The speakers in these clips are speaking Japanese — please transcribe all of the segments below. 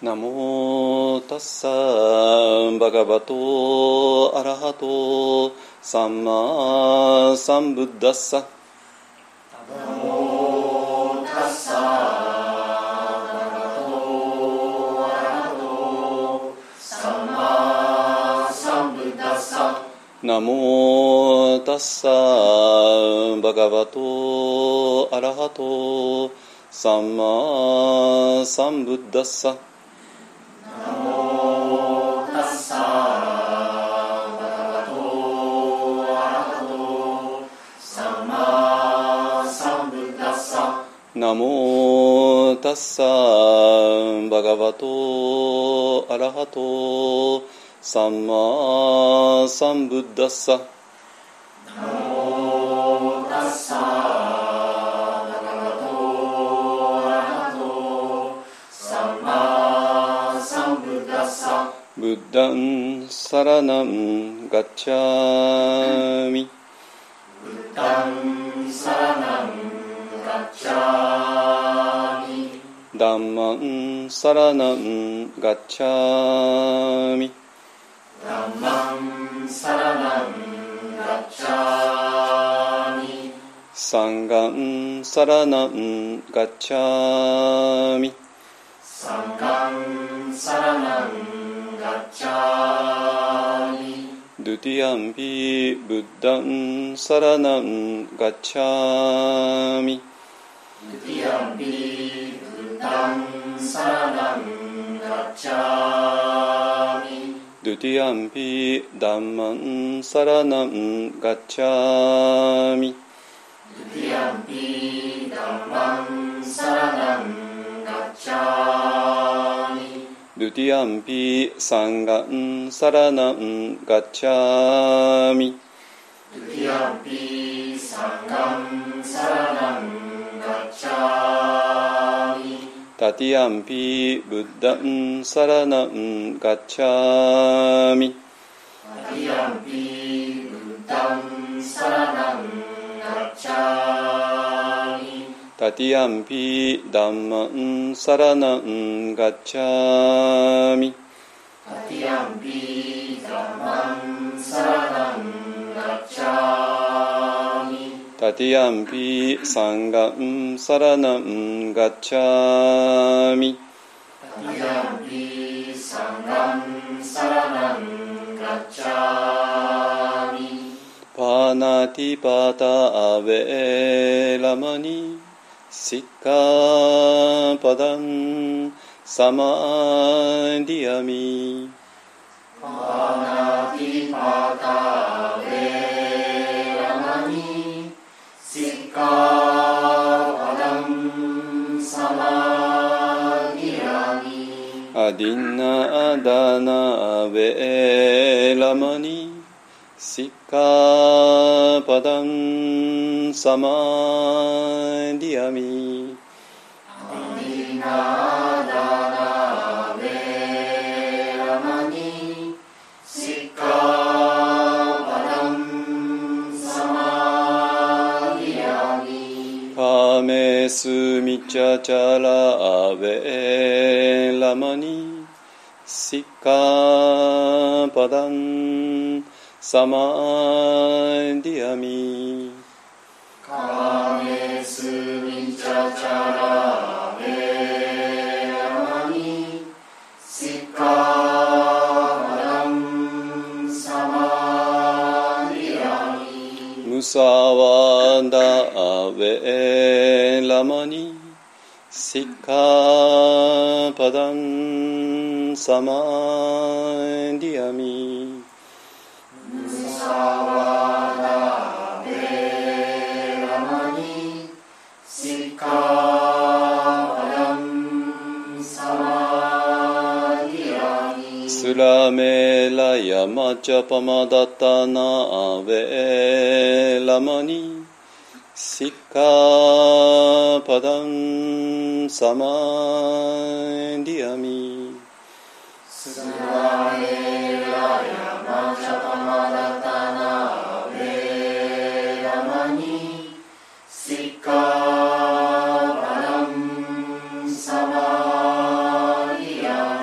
ナモタッサーバガバトアラハトサンマサンブッダッサ。 ナモタッサバガバトアラハトサンマサンブッダッサ。 ナモタッサーバガバトアラハトサンマサンブッダッサ。 ナモタッサバガバトアラハトサンマサンブッダッサ。 ナモタッサーバガバトアラハトサンマサンブッダッサ。 ナモタッサバガバトアラハトサンマサンブッダッサ。 ブッダンサラナンガッチャミ。 ブッダンサラナンガッチャミ。 ダンマンサラナンガッチャミ。 ダンマンサラナンガッチャミ。 サンガンサラナンガッチャミ。 サンガンサラナンガッチャミ。 ドゥティアンピブッダンサラナンガッチャミ。 ドゥティアンピブッダンサラナンガッチャミ。 ドゥティアンピダンマンサラナンガッチャミ。 ドゥティアンピダンマンサラナンガッチャミ。 ドゥティアンピサンガンサラナンガッチャミ。 ドゥティアンピサンガンサラナンガッチャミ。 タティアンピブッダンサラナンガッチャミ。 タティアンピブッダンサラナンガッチャミ。 タティアンピダンマンサラナンガッチャミ。 タティアンピダンマンサラナンガッチャミ。 タティアンピサンガンサラナンガッチャミ。 タティアンピサンガンサラナンガッチャミ。 パナティパタアベラマニシッカパダンサマディアミ。 パナティパタベラマニシッカパダンサマディアミ。 アディナアダナベラマニシッカパダンサマディアミ。 アディナダナベラマニシッカパダンサマディアミ。 カメスミチャチャラアベラマニシッカパダンサマディアミ。 カメスミチャチャラベラマニシッカパダンサマディアミ。 ムサワダアベラマニシッカパダンサマディアミ。 ムサワダベラマニシッカパダンサマディアミ。 スラメラヤマチャパマダタナアベラマニシッカパダンサマディアミ。 スラメラヤマチャパマダタナベラマニシッカパダンサマディア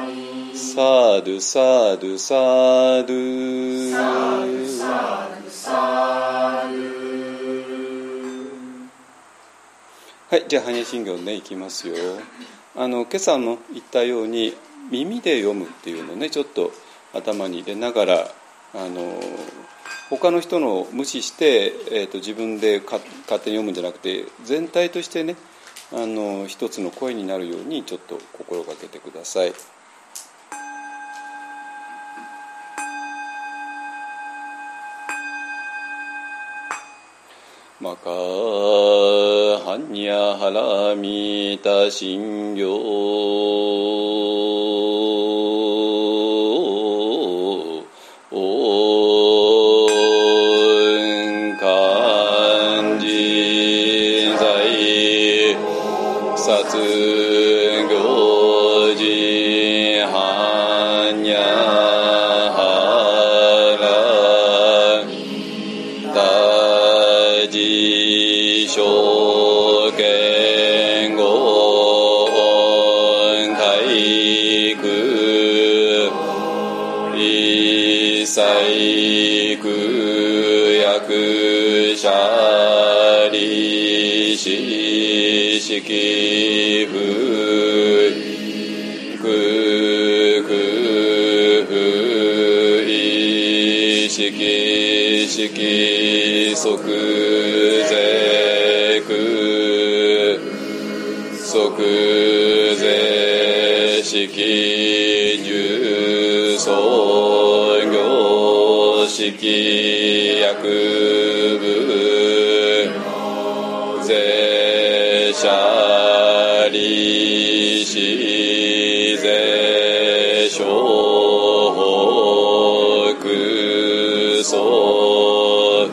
ドサドサドはい、じゃあ般若心経ねいきますよ。今朝も言ったように耳で読むっていうのをねちょっと頭に入れながら他の人のを無視して、自分で勝手に読むんじゃなくて全体としてね一つの声になるようにちょっと心がけてください。マカハニャハラミタ心経漢字在殺行事般若波羅大事証言語開句一切句役者利子式不意識式即是句即是式重創業式役部是者利子是小空想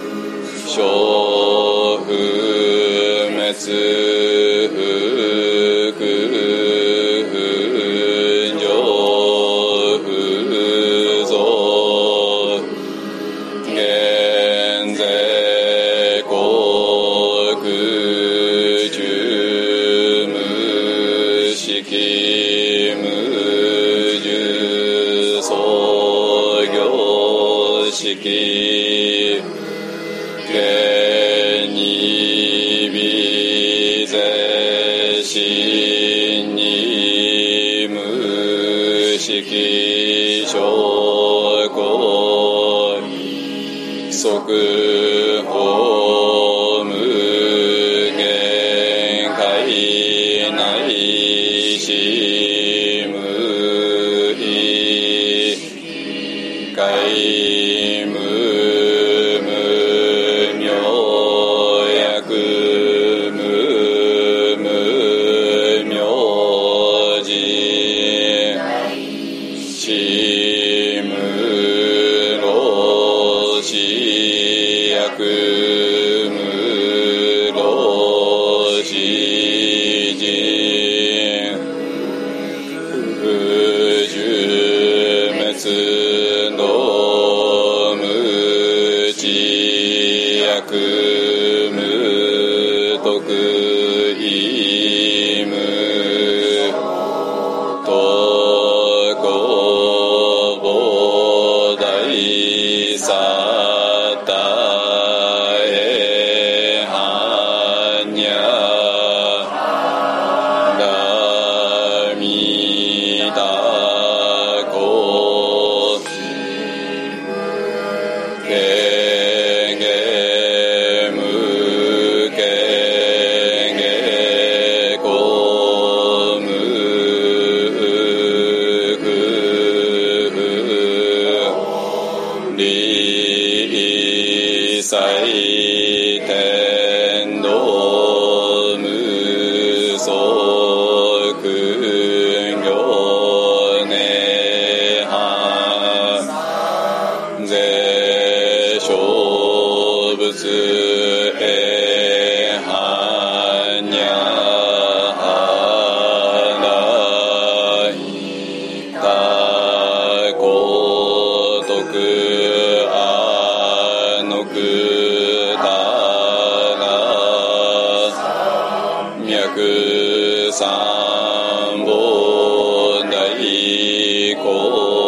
小不滅不空上不増現在国中無式無重創業式現に微是心に無式証拠即法無限界内し無意界無無明薬無無明寺し無老死薬無老死人不寿滅の無知薬無徳意無とこ菩提サッタエハニャラミダコケゲムケゲコムク理祭天道無足行涅槃是小仏へ般若波羅大功徳阿のくたら脈三本大功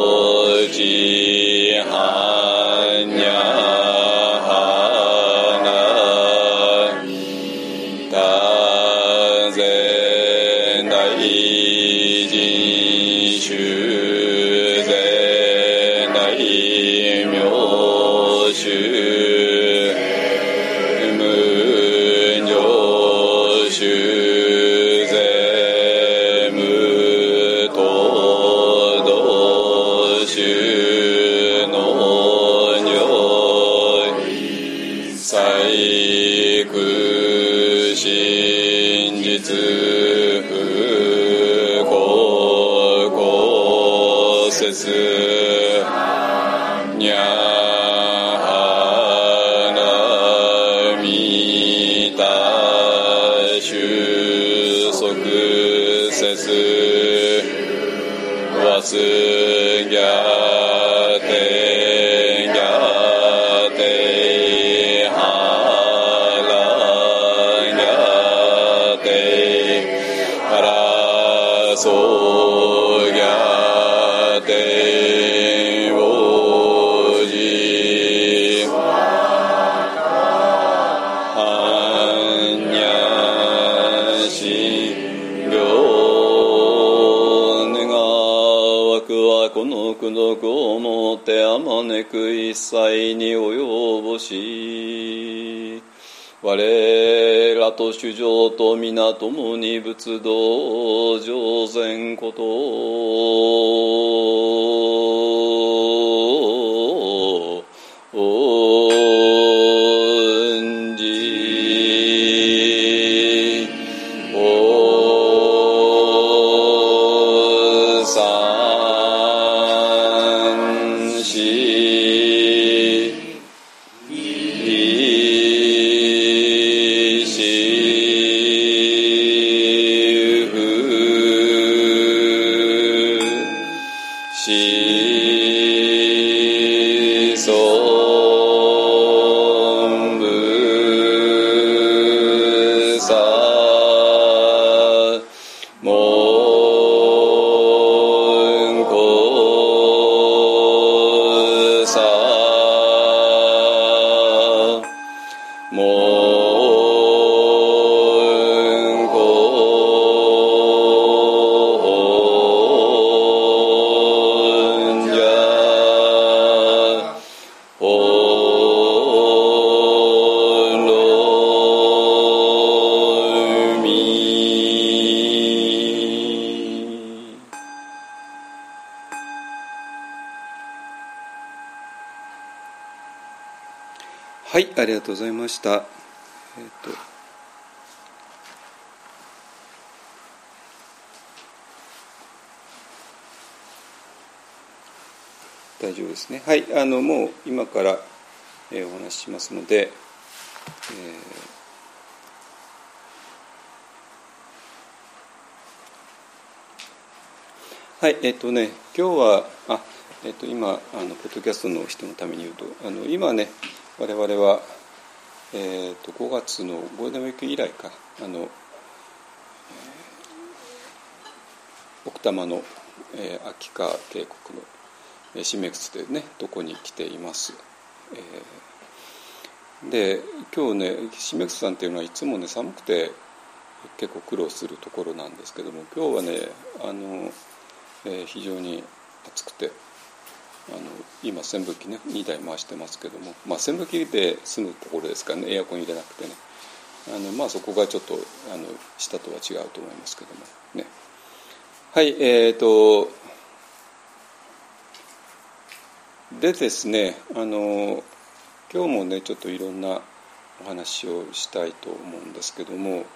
細工真実不公公説にゃはなみた収束せずわすぎゃてぎゃてはらぎゃてはらそうぎゃておじはんにゃしりょうねがわくはこの功徳をもってあまねく一切に及ぼし我らと主情と皆ともに仏道上善こと恩じお三四はい、ありがとうございました。大丈夫ですね。はい、もう今から、お話ししますので、はい、今日は今ポッドキャストの人のために言うと今ね我々は、5月のゴールデンウィーク以来か奥多摩の、秋川渓谷のシメクスというねとこに来ています。で今日ねシメクスさんっていうのはいつもね寒くて結構苦労するところなんですけども、今日はね非常に暑くて今扇風機ね2台回してますけども、扇風機で済むところですからね、エアコン入れなくてねそこがちょっと下とは違うと思いますけどもね。はいでですね今日もねちょっといろんなお話をしたいと思うんですけども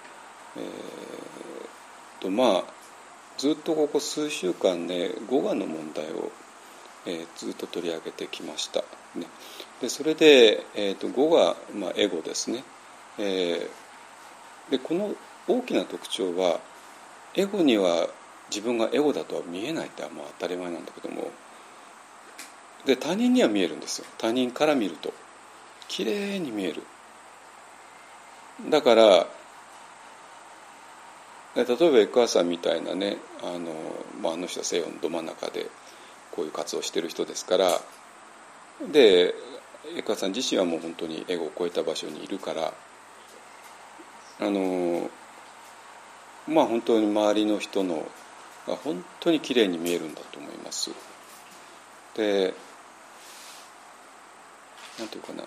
ずっとここ数週間ね語我の問題をずっと取り上げてきました、ね、でそれで、語が、エゴですね、でこの大きな特徴はエゴには自分がエゴだとは見えないって当たり前なんだけども、で他人には見えるんですよ。他人から見るときれいに見える。だから例えばエクアさんみたいなねあの人は西洋のど真ん中でこういう活動をしている人ですから、でエクアさん自身はもう本当にエゴを超えた場所にいるから本当に周りの人のが本当にきれいに見えるんだと思います。でなんていうかな、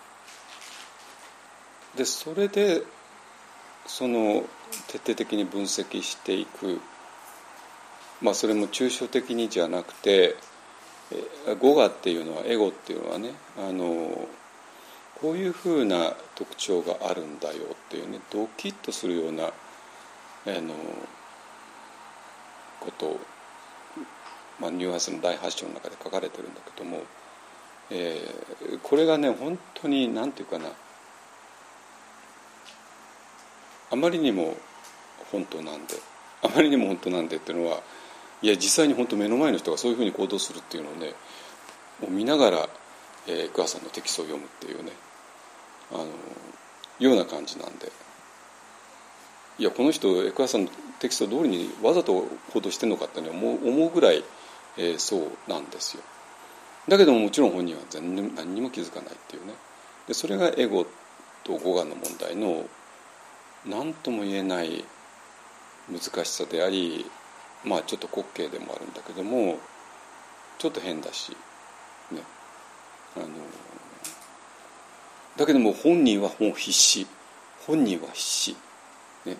でそれでその徹底的に分析していく、それも抽象的にじゃなくて語我っていうのはエゴっていうのはねここういうふうな特徴があるんだよっていうね、ドキッとするようなことを、ニューアースの第8章の中で書かれてるんだけども、これがね本当に何て言うかな、あまりにも本当なんでっていうのは、いや実際に本当目の前の人がそういうふうに行動するっていうのをね、もう見ながらエクアさんのテキストを読むっていうね、ような感じなんで、いやこの人エクアさんのテキスト通りにわざと行動してるのかって、ね、思うぐらい、そうなんですよ。だけどももちろん本人は何にも気づかないっていうね。でそれがエゴと五感の問題の何とも言えない難しさであり、ちょっと滑稽でもあるんだけども、ちょっと変だしね、だけども本人はもう必死ね、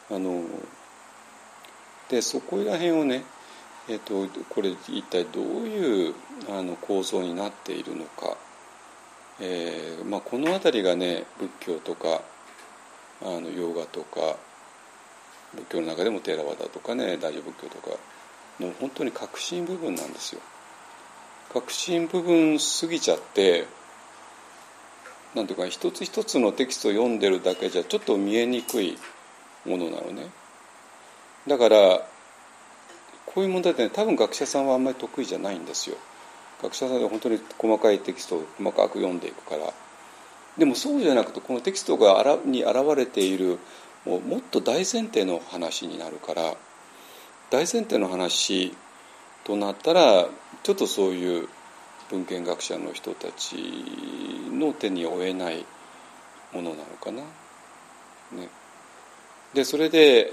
でそこら辺をね、これ一体どういう構造になっているのか、この辺りがね仏教とかヨガとか仏教の中でもテーラワダとかね大乗仏教とかの本当に核心部分なんですよ。核心部分過ぎちゃって、なんていうか一つ一つのテキストを読んでるだけじゃちょっと見えにくいものなのね。だからこういう問題ってね、多分学者さんはあんまり得意じゃないんですよ。学者さんは本当に細かいテキストを細かく読んでいくから。でもそうじゃなくて、このテキストに現れているもっと大前提の話になるから、大前提の話となったらちょっとそういう文献学者の人たちの手に負えないものなのかな、ね、でそれで、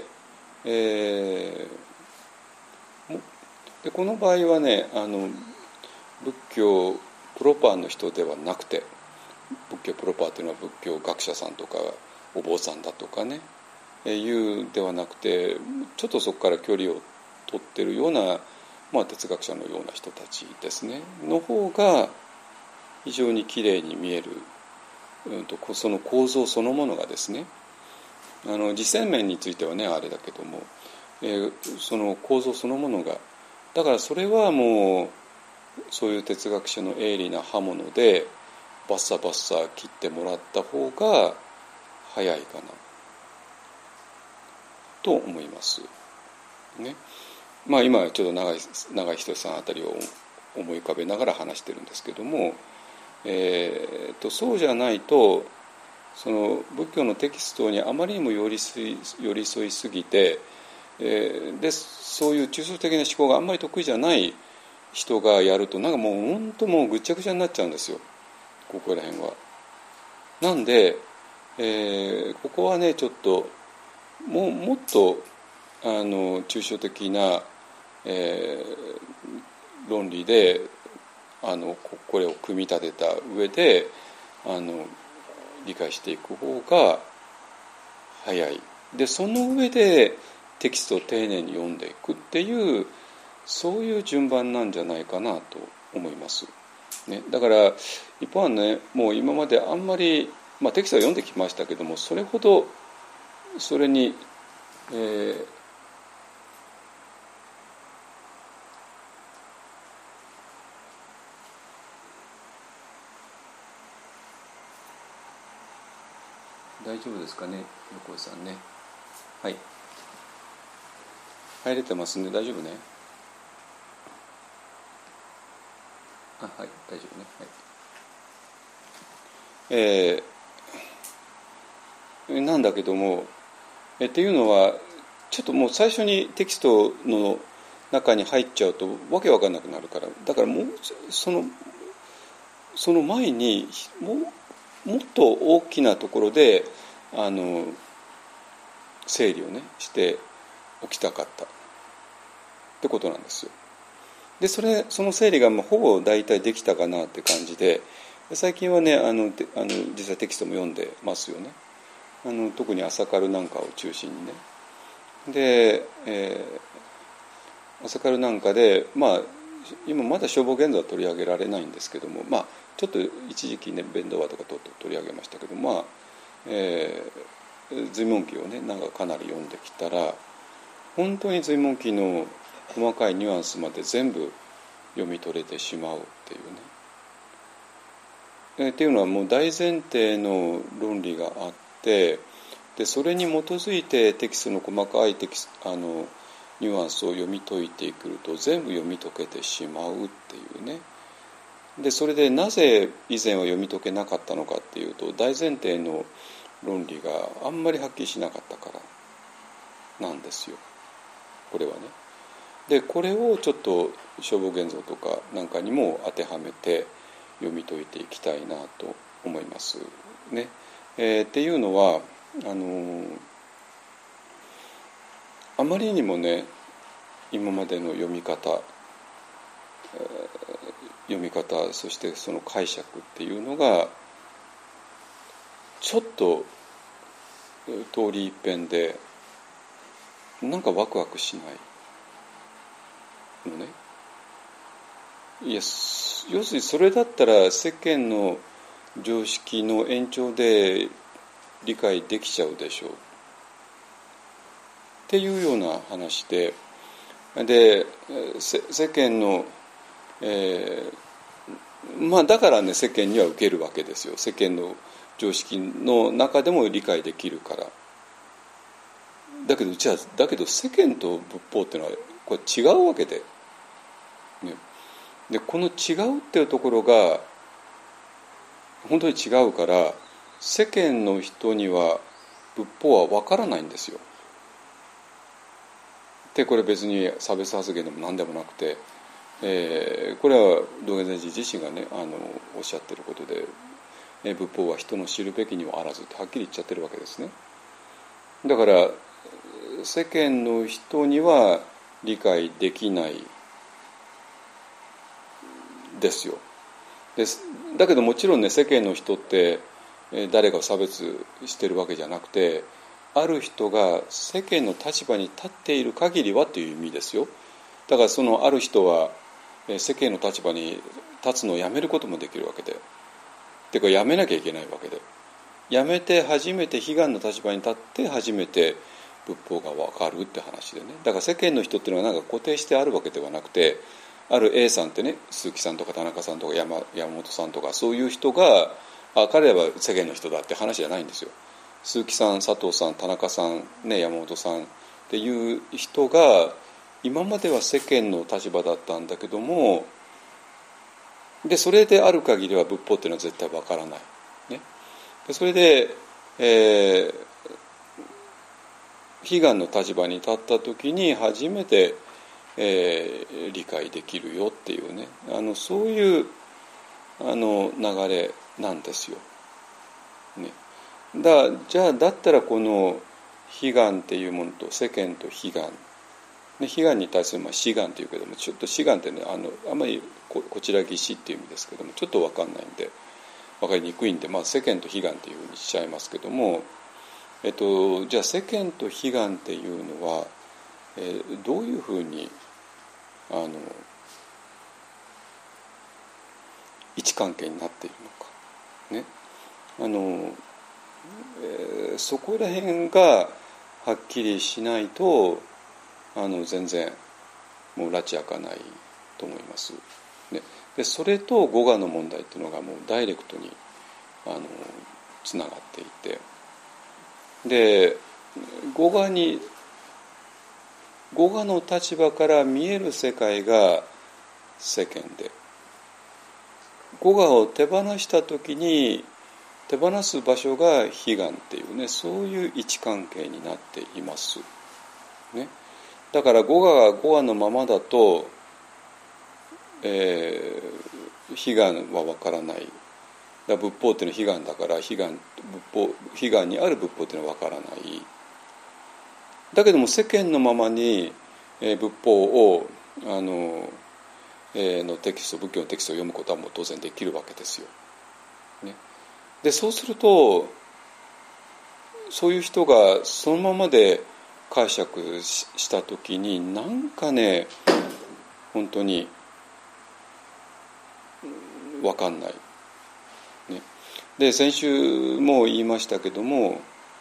でこの場合はね仏教プロパーの人ではなくて、仏教プロパーというのは仏教学者さんとかお坊さんだとかねいうではなくて、ちょっとそこから距離を取ってるような、哲学者のような人たちですねの方が非常にきれいに見える、その構造そのものがですね、実践面についてはねあれだけども、その構造そのものが、だからそれはもうそういう哲学者の鋭利な刃物でバッサバッサ切ってもらった方が早いかなと思いますね。今ちょっと長井仁さんあたりを思い浮かべながら話してるんですけども、そうじゃないとその仏教のテキストにあまりにも寄り添いすぎて、でそういう抽象的な思考があんまり得意じゃない人がやるともう本当もうぐっちゃぐちゃになっちゃうんですよ、ここら辺は。なんで、ここはねちょっともっと抽象的な、論理でこれを組み立てた上で理解していく方が早い。でその上でテキストを丁寧に読んでいくっていうそういう順番なんじゃないかなと思います、ね、だから一方はねもう今まであんまり、テキストを読んできましたけども、それほどそれに、大丈夫ですかね横井さんね。はい入れてますね。大丈夫ね。はい大丈夫ね。はい、なんだけどもっていうのはちょっともう最初にテキストの中に入っちゃうとわけわかんなくなるから、だからもうその前にもっと大きなところで整理をねしておきたかったってことなんですよ。でその整理がほぼ大体できたかなって感じで、最近はね実際テキストも読んでますよね。特に朝カルなんかを中心にね。で、朝カルなんかで今まだ消防現像は取り上げられないんですけども、ちょっと一時期ね弁道話とか取り上げましたけど、随文記をねなんかかなり読んできたら、本当に随文記の細かいニュアンスまで全部読み取れてしまうっていうね。っていうのはもう大前提の論理があって、でそれに基づいてテキストの細かいニュアンスを読み解いてくると全部読み解けてしまうっていうね。でそれでなぜ以前は読み解けなかったのかっていうと、大前提の論理があんまりはっきりしなかったからなんですよ、これはね。でこれをちょっと消防現像とかなんかにも当てはめて読み解いていきたいなと思いますね。っていうのはあまりにもね今までの読み方そしてその解釈っていうのがちょっと通り一遍でなんかワクワクしないのね。いや、要するにそれだったら世間の常識の延長で理解できちゃうでしょうっていうような話で、世間の、だからね世間には受けるわけですよ。世間の常識の中でも理解できるから。だけど世間と仏法っていうのはこれ違うわけで、ね、でこの違うっていうところが本当に違うから、世間の人には仏法は分からないんですよ。でこれ別に差別発言でも何でもなくて、これは道元禅師自身がねおっしゃってることで、仏法は人の知るべきにはあらずってはっきり言っちゃってるわけですね。だから世間の人には理解できないですよ。だけどもちろんね世間の人って誰かを差別してるわけじゃなくて、ある人が世間の立場に立っている限りはという意味ですよ。だからそのある人は世間の立場に立つのをやめることもできるわけで、てかやめなきゃいけないわけで、やめて初めて悲願の立場に立って初めて仏法が分かるって話でね。だから世間の人っていうのはなんか固定してあるわけではなくて、ある A さんってね、鈴木さんとか田中さんとか山本さんとかそういう人が彼らは世間の人だって話じゃないんですよ。鈴木さん、佐藤さん、田中さん、ね、山本さんっていう人が今までは世間の立場だったんだけども、でそれである限りは仏法っていうのは絶対わからない、ね、でそれで、悲願の立場に立った時に初めて、理解できるよっていうね、そういう流れなんですよ、ね。だったらこの悲願っていうものと世間と悲願、ね、悲願に対する志願というけども、ちょっと志願ってねあんまりこちらぎしっていう意味ですけども、ちょっと分かんないんで分かりにくいんで、世間と悲願っていうふうにしちゃいますけども、じゃあ世間と悲願っていうのは、どういうふうに位置関係になっているのかね。そこら辺がはっきりしないと全然もう拉致開かないと思います、ね。でそれと語我の問題っていうのがもうダイレクトにつながっていて、で語我の立場から見える世界が世間で、語我を手放した時に手放す場所が悲願っていうね、そういう位置関係になっています、ね。だから語我が語我のままだと、悲願は分からない。だから仏法っていうのは悲願だから悲願にある仏法っていうのは分からない。だけども世間のままに、仏法をのテキスト、仏教のテキストを読むことはもう当然できるわけですよ、ね。でそうするとそういう人がそのままで解釈した時になんかね本当に分かんない、ね、で先週も言いましたけども、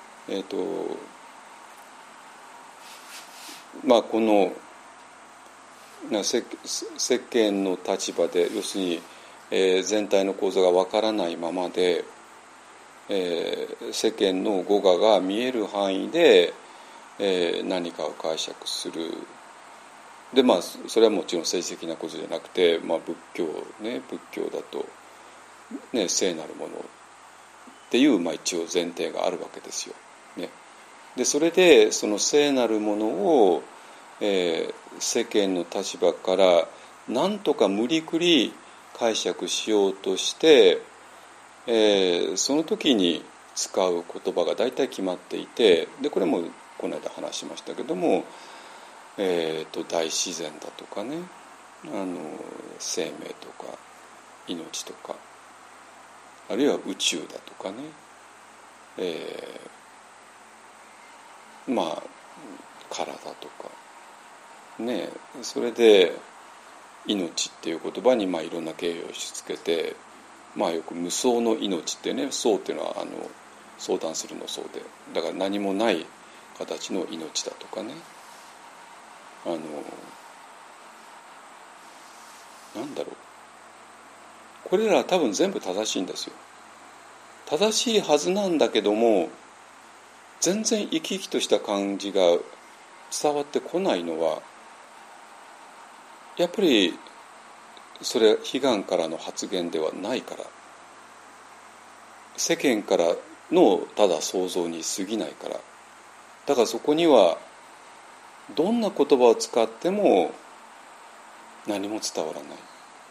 この世間の立場で要するに、全体の構造が分からないままで、世間の語我が見える範囲で、何かを解釈する。でそれはもちろん政治的なことじゃなくて、仏教だと、ね、聖なるものっていう、一応前提があるわけですよ、ね、でそれでその聖なるものを、世間の立場からなんとか無理くり解釈しようとして、その時に使う言葉が大体決まっていて、でこれもこの間話しましたけども、大自然だとかね、生命とか命とか、あるいは宇宙だとかね、体とかね、それで命っていう言葉にいろんな形容詞つけて、よく無相の命ってね、相っていうのは相談するの相で、だから何もない形の命だとかね、なんだろう、これら多分全部正しいんですよ。正しいはずなんだけども、全然生き生きとした感じが伝わってこないのは、やっぱりそれは悲願からの発言ではないから、世間からのただ想像に過ぎないから。だからそこにはどんな言葉を使っても何も伝わらない。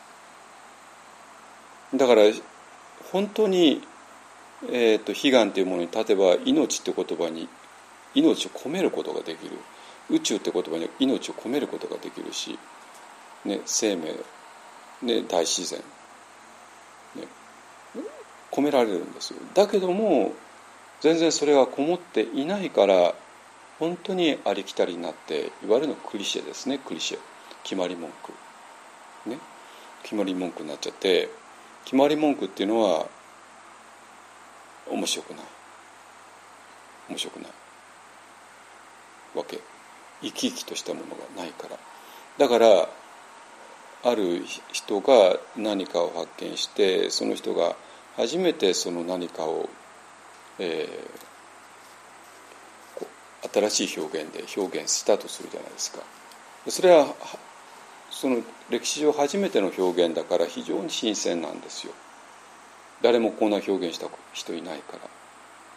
だから本当に、悲願というものに例えば命って言葉に命を込めることができる、宇宙って言葉に命を込めることができるし、ね、生命、ね、大自然、ね、込められるんですよ。だけども全然それがこもっていないから、本当にありきたりになって、いわゆるのクリシェですね、クリシェ、決まり文句、ね、決まり文句になっちゃって、決まり文句っていうのは面白くないわけ。生き生きとしたものがないから。だからある人が何かを発見して、その人が初めてその何かを、新しい表現で表現したとするじゃないですか。それはその歴史上初めての表現だから非常に新鮮なんですよ。誰もこんな表現した人いないから、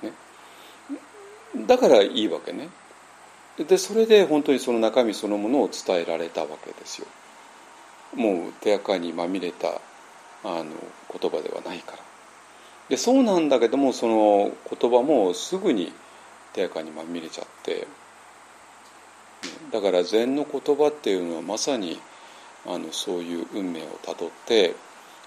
ね、だからいいわけね。でそれで本当にその中身そのものを伝えられたわけですよ。もう手垢にまみれた言葉ではないから。でそうなんだけども、その言葉もすぐに手垢にまみれちゃって、だから禅の言葉っていうのはまさにそういう運命をたどって、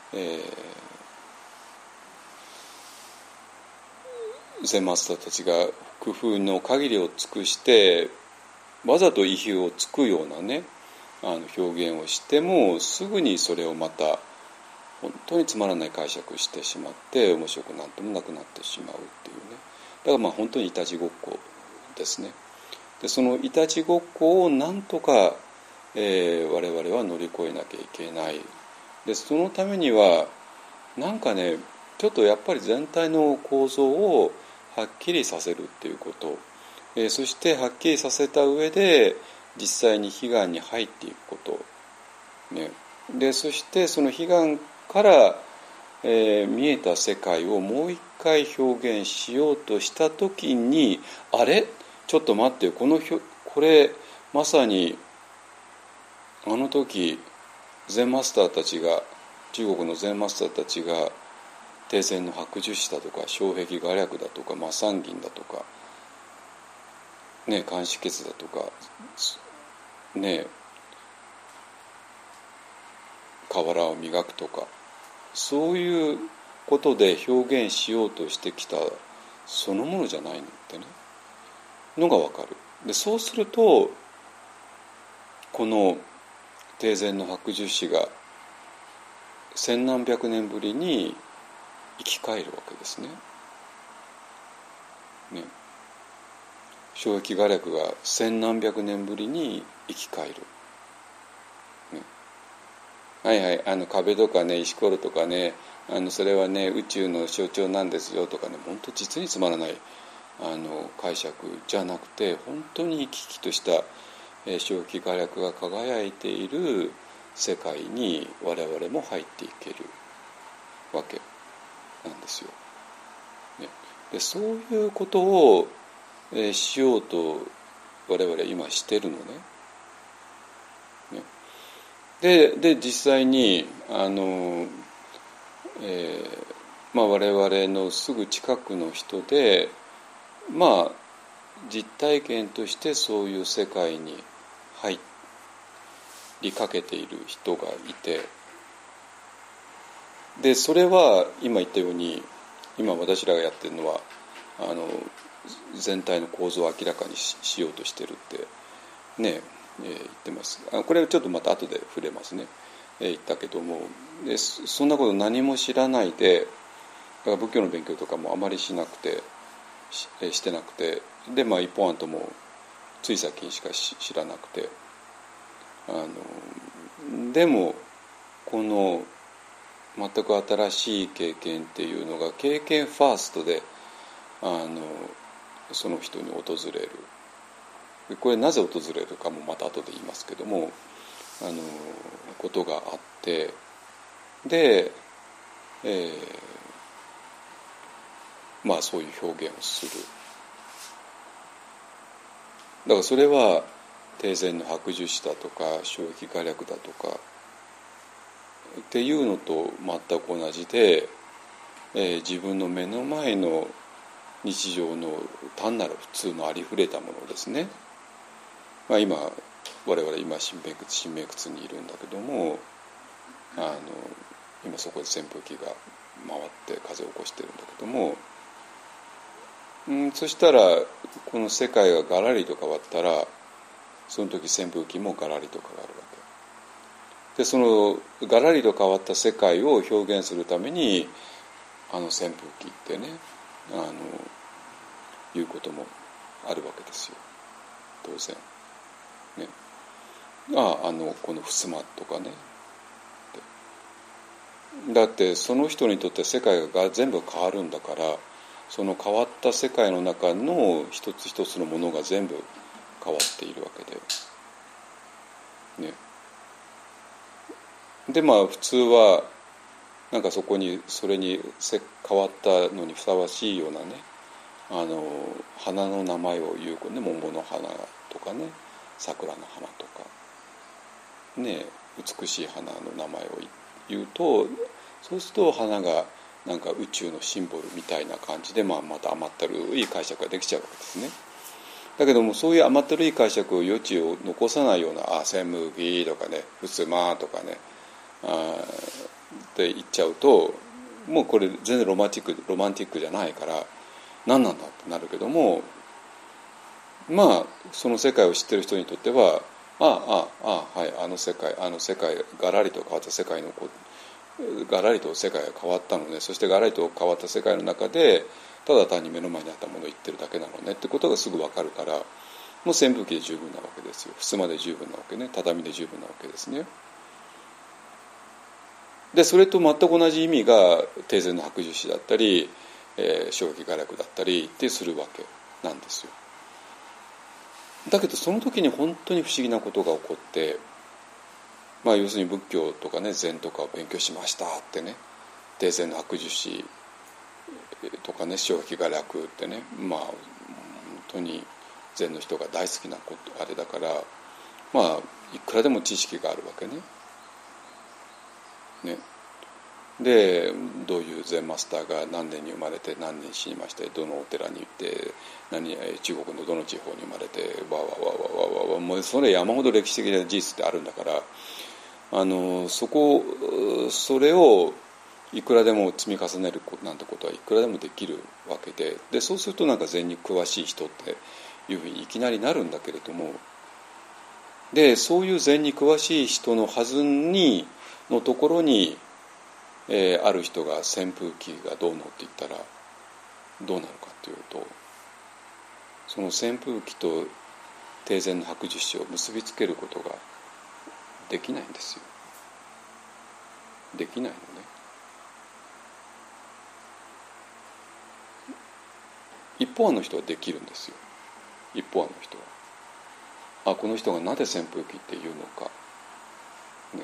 禅マスターたちが工夫の限りを尽くしてわざと意表をつくようなね表現をしても、すぐにそれをまた本当につまらない解釈してしまって面白くなんともなくなってしまうっていうね。だから本当にいたちごっこですね。でそのいたちごっこをなんとか、我々は乗り越えなきゃいけない。でそのためにはなんかね、ちょっとやっぱり全体の構造をはっきりさせるっていうこと、そしてはっきりさせた上で実際に悲願に入っていくこと、ね、でそしてその悲願から、見えた世界をもう一回表現しようとした時に、あれちょっと待ってよ、これまさにあの時禅マスターたちが、中国の禅マスターたちが定禅の白寿子だとか障壁画略だとか麻三銀だとかね、漢詩訣だとかね、瓦を磨くとか、そういうことで表現しようとしてきたそのものじゃないのってねのが分かる。でそうするとこの定禅の白寿子が千何百年ぶりに生き返るわけですね。衝撃画略が千何百年ぶりに生き返る。はいはい、壁とかね石ころとかねそれはね宇宙の象徴なんですよとかね、本当実につまらない解釈じゃなくて、本当に生き生きとした衝撃画略が輝いている世界に我々も入っていけるわけなんですよ。でそういうことをしようと我々今してるのね。で実際に我々のすぐ近くの人で実体験としてそういう世界に入りかけている人がいて、でそれは今言ったように今私らがやってるのは全体の構造を明らかに しようとしてるってね言ってます。これはちょっとまた後で触れますね。言ったけども、でそんなこと何も知らないで、だから仏教の勉強とかもあまりしなくてしてなくて、で一本案ともつい最近しか知らなくて、でもこの全く新しい経験っていうのが経験ファーストでその人に訪れる。これなぜ訪れるかもまた後で言いますけどもことがあって、で、そういう表現をする。だからそれは帝禅の白寿詞だとか衝撃画略だとかっていうのと全く同じで、自分の目の前の日常の単なる普通のありふれたものですね。今我々今新明窟にいるんだけども今そこで扇風機が回って風を起こしてるんだけども、そしたらこの世界がガラリと変わったらその時扇風機もガラリと変わるわけで、そのガラリと変わった世界を表現するために扇風機ってねいうこともあるわけですよ、当然ね。この襖とかね、だってその人にとって世界が全部変わるんだから、その変わった世界の中の一つ一つのものが全部変わっているわけで、ね、で普通はなんかそこにそれに変わったのにふさわしいようなね花の名前を言うね、桃の花とかね、桜の花とかね、美しい花の名前を言うと、そうすると花がなんか宇宙のシンボルみたいな感じで、また甘ったるい解釈ができちゃうわけですね。だけどもそういう甘ったるい解釈を余地を残さないような扇風機とかね、襖とかねって言っちゃうと、もうこれ全然ロマンティックじゃないから何なんだってなるけども、その世界を知ってる人にとってははいあの世界ガラリと変わった世界のガラリと世界が変わったのね、そしてガラリと変わった世界の中でただ単に目の前にあったものを言ってるだけなのねってことがすぐ分かるから、もう扇風機で十分なわけですよ。襖で十分なわけね、畳で十分なわけですね。でそれと全く同じ意味が帝禅の白寿詞だったり、衝撃画略だったりってするわけなんですよ。だけどその時に本当に不思議なことが起こって、要するに仏教とかね禅とかを勉強しましたってね、帝禅の白寿詞とかね衝撃画略ってね、本当に禅の人が大好きなことあれだから、いくらでも知識があるわけね。でどういう禅マスターが何年に生まれて何年死にまして、どのお寺に行って中国のどの地方に生まれてもうそれ山ほど歴史的な事実ってあるんだから、それをいくらでも積み重ねるなんてことはいくらでもできるわけで、そうするとなんか禅に詳しい人っていうふうにいきなりなるんだけれども、でそういう禅に詳しい人のはずのところにある人が扇風機がどうのって言ったらどうなるかっていうと、その扇風機と帝前の白十種を結びつけることができないんですよ。できないのね。一方の人はできるんですよ。一方の人はこの人がなぜ扇風機っていうのか、ね、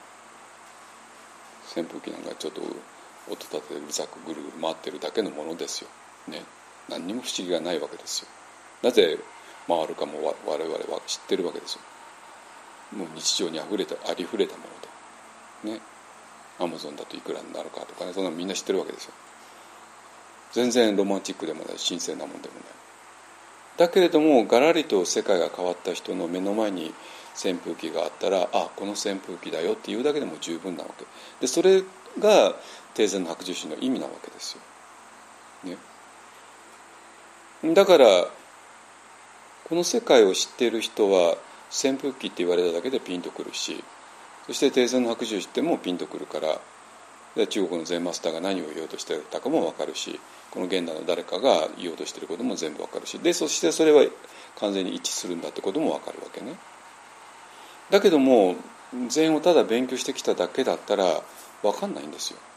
扇風機なんかちょっと音立ててうるさくぐるぐる回ってるだけのものですよ、ね、何にも不思議がないわけですよ。なぜ回るかも我々は知ってるわけですよ。もう日常にありふれたものでね、アマゾンだといくらになるかとかね、そんなのみんな知ってるわけですよ。全然ロマンチックでもない、神聖なもんでもない。だけれどもガラリと世界が変わった人の目の前に扇風機があったら、この扇風機だよっていうだけでも十分なわけで、それが帝前の白十種の意味なわけですよ、ね、だからこの世界を知っている人は扇風機って言われただけでピンとくるし、そして帝前の白十種ってもピンとくるから、中国の禅マスターが何を言おうとしていたかも分かるし、この現代の誰かが言おうとしていることも全部分かるし、でそしてそれは完全に一致するんだってことも分かるわけね。だけども禅をただ勉強してきただけだったら分かんないんですよ。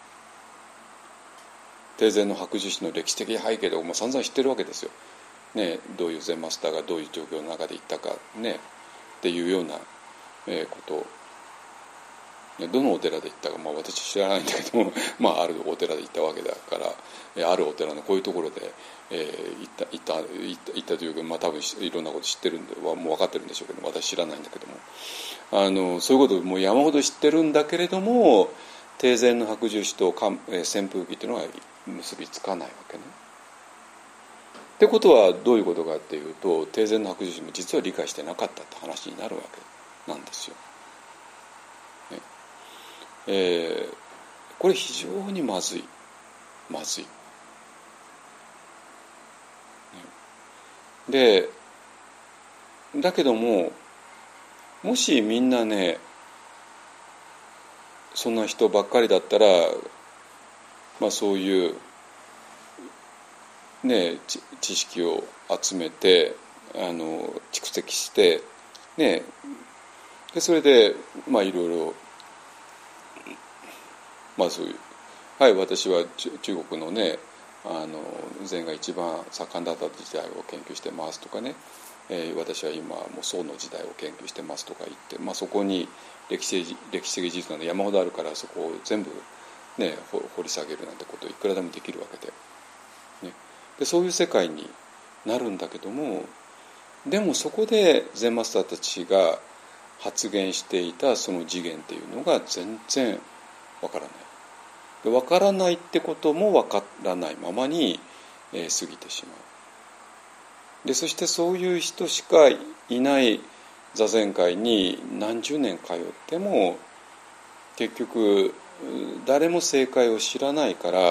帝前の白十種の歴史的背景とかも散々知ってるわけですよ、ね、どういう禅マスターがどういう状況の中で言ったかねっていうようなことどのお寺で行ったか、私知らないんだけども、あるお寺で行ったわけだから、あるお寺のこういうところで、行ったというか、多分いろんなこと知ってるんでもう分かってるんでしょうけど、私知らないんだけども、そういうことをもう山ほど知ってるんだけれども、帝前の白十種と扇風機っていうのが結びつかないわけね。ってことはどういうことかっていうと、帝前の白十種も実は理解してなかったって話になるわけなんですよ。これ非常にまずい、でだけども、もしみんなねそんな人ばっかりだったら、そういうね知識を集めて蓄積してね、でそれでいろいろそういう、私は中国のね禅が一番盛んだった時代を研究してますとかね、私は今もう宋の時代を研究してますとか言って、そこに歴史的事実なんで山ほどあるから、そこを全部、ね、掘り下げるなんてこといくらでもできるわけで、ね、でそういう世界になるんだけども、でもそこで禅マスターたちが発言していたその次元っていうのが全然わからない。わからないってこともわからないままに、過ぎてしまう。でそしてそういう人しかいない座禅会に何十年通っても結局誰も正解を知らないから、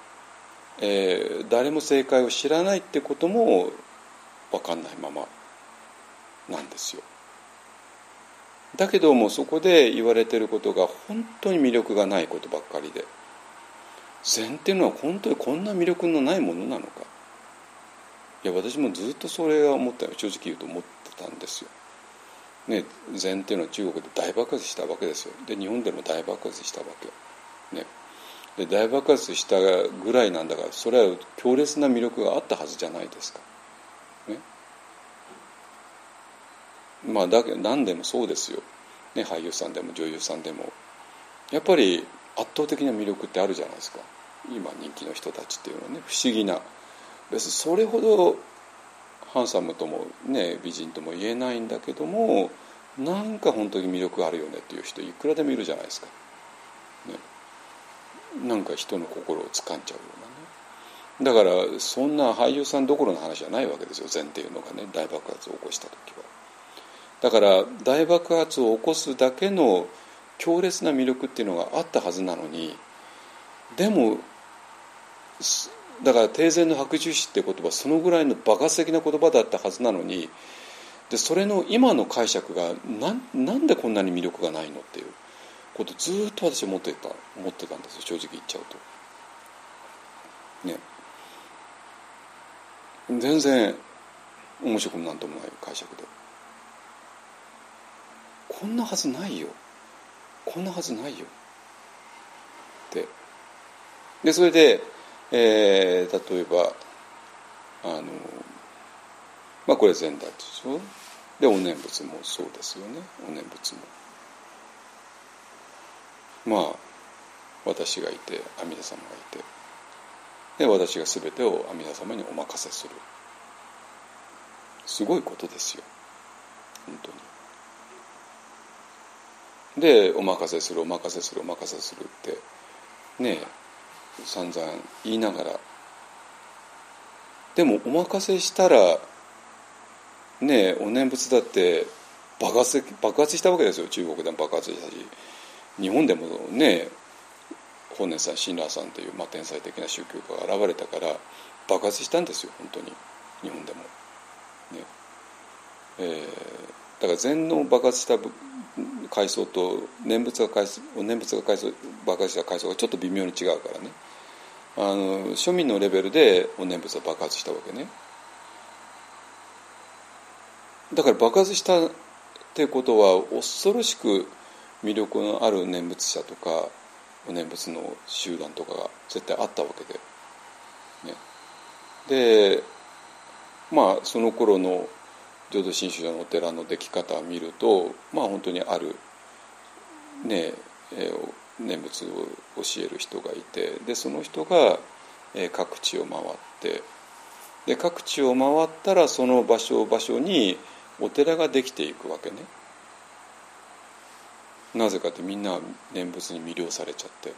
誰も正解を知らないってこともわかんないままなんですよ。だけどもそこで言われていることが本当に魅力がないことばっかりで、禅っていうのは本当にこんな魅力のないものなのか。いや私もずっとそれが思ったよ、正直言うと思ってたんですよ、ね、禅っていうのは中国で大爆発したわけですよ。で日本でも大爆発したわけ、ね、で大爆発したぐらいなんだから、それは強烈な魅力があったはずじゃないですか、ね、だけど何でもそうですよ、ね、俳優さんでも女優さんでもやっぱり圧倒的な魅力ってあるじゃないですか。今人気の人たちっていうのはね、不思議な、別にそれほどハンサムともね美人とも言えないんだけども、なんか本当に魅力あるよねっていう人いくらでもいるじゃないですか、ね、なんか人の心を掴んじゃうようなね。だからそんな俳優さんどころの話じゃないわけですよ、禅っていうのがね、大爆発を起こした時は。だから大爆発を起こすだけの強烈な魅力っていうのがあったはずなのに、でもだから帝前の白十種って言葉、そのぐらいの爆発的な言葉だったはずなのに、でそれの今の解釈がなんでこんなに魅力がないのっていうこことずっと私は思ってたんですよ、正直言っちゃうとね。全然面白くもなんともない解釈で、こんなはずないよってで、それで、例えばこれ禅だでしょ。でお念仏もそうですよね。お念仏も私がいて阿弥陀様がいて、で私が全てを阿弥陀様にお任せする、すごいことですよ本当に。でお任せするってね散々言いながら、でもお任せしたらねお念仏だって爆発したわけですよ。中国でも爆発したし、日本でもね法然さん親鸞さんという、天才的な宗教家が現れたから爆発したんですよ本当に日本でもね。だから禅の爆発した階層とお念仏が爆発した階層がちょっと微妙に違うからね。庶民のレベルでお念仏は爆発したわけね。だから爆発したってことは恐ろしく魅力のある念仏者とかお念仏の集団とかが絶対あったわけで、でその頃の浄土真宗のお寺の出来方を見ると本当にある念仏を教える人がいて、でその人が各地を回って、で各地を回ったらその場所にお寺ができていくわけね。なぜかってみんな念仏に魅了されちゃって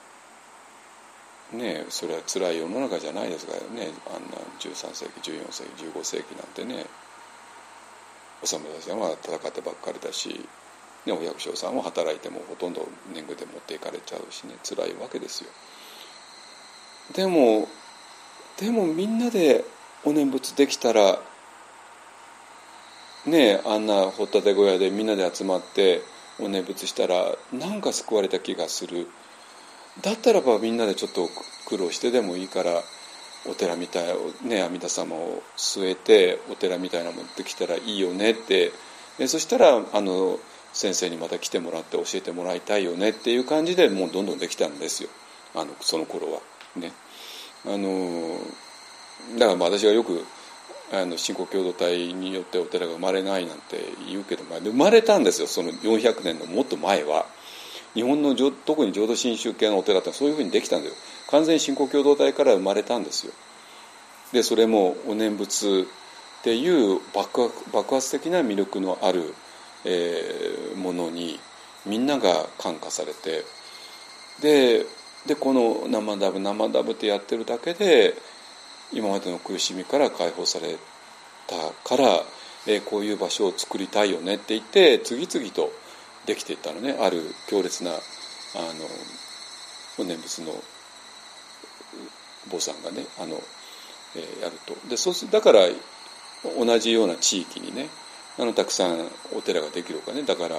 ね。それは辛い世の中じゃないですからね。あんな13世紀14世紀15世紀なんてね、お侍さんは戦ってばっかりだし、お百姓さんは働いてもほとんど年貢で持っていかれちゃうしね、辛いわけですよ。でもみんなでお念仏できたらね、あんな掘ったて小屋でみんなで集まってお念仏したらなんか救われた気がする。だったらばみんなでちょっと苦労してでもいいからお寺みたいね、阿弥陀様を据えてお寺みたいなの持ってきたらいいよねって、そしたら先生にまた来てもらって教えてもらいたいよねっていう感じでもうどんどんできたんですよ、その頃はね。だから私がよく新興共同体によってお寺が生まれないなんて言うけど、生まれたんですよ。その400年のもっと前は日本の特に浄土真宗系のお寺ってそういうふうにできたんだよ。完全に新興共同体から生まれたんですよ。でそれもお念仏っていう爆発的な魅力のある、ものにみんなが感化されて、でこの生ダブってやってるだけで今までの苦しみから解放されたから、こういう場所を作りたいよねって言って次々とできていったのね。ある強烈なお念仏の坊さんがねやると。でそうするだから同じような地域にねたくさんお寺ができるかね。だから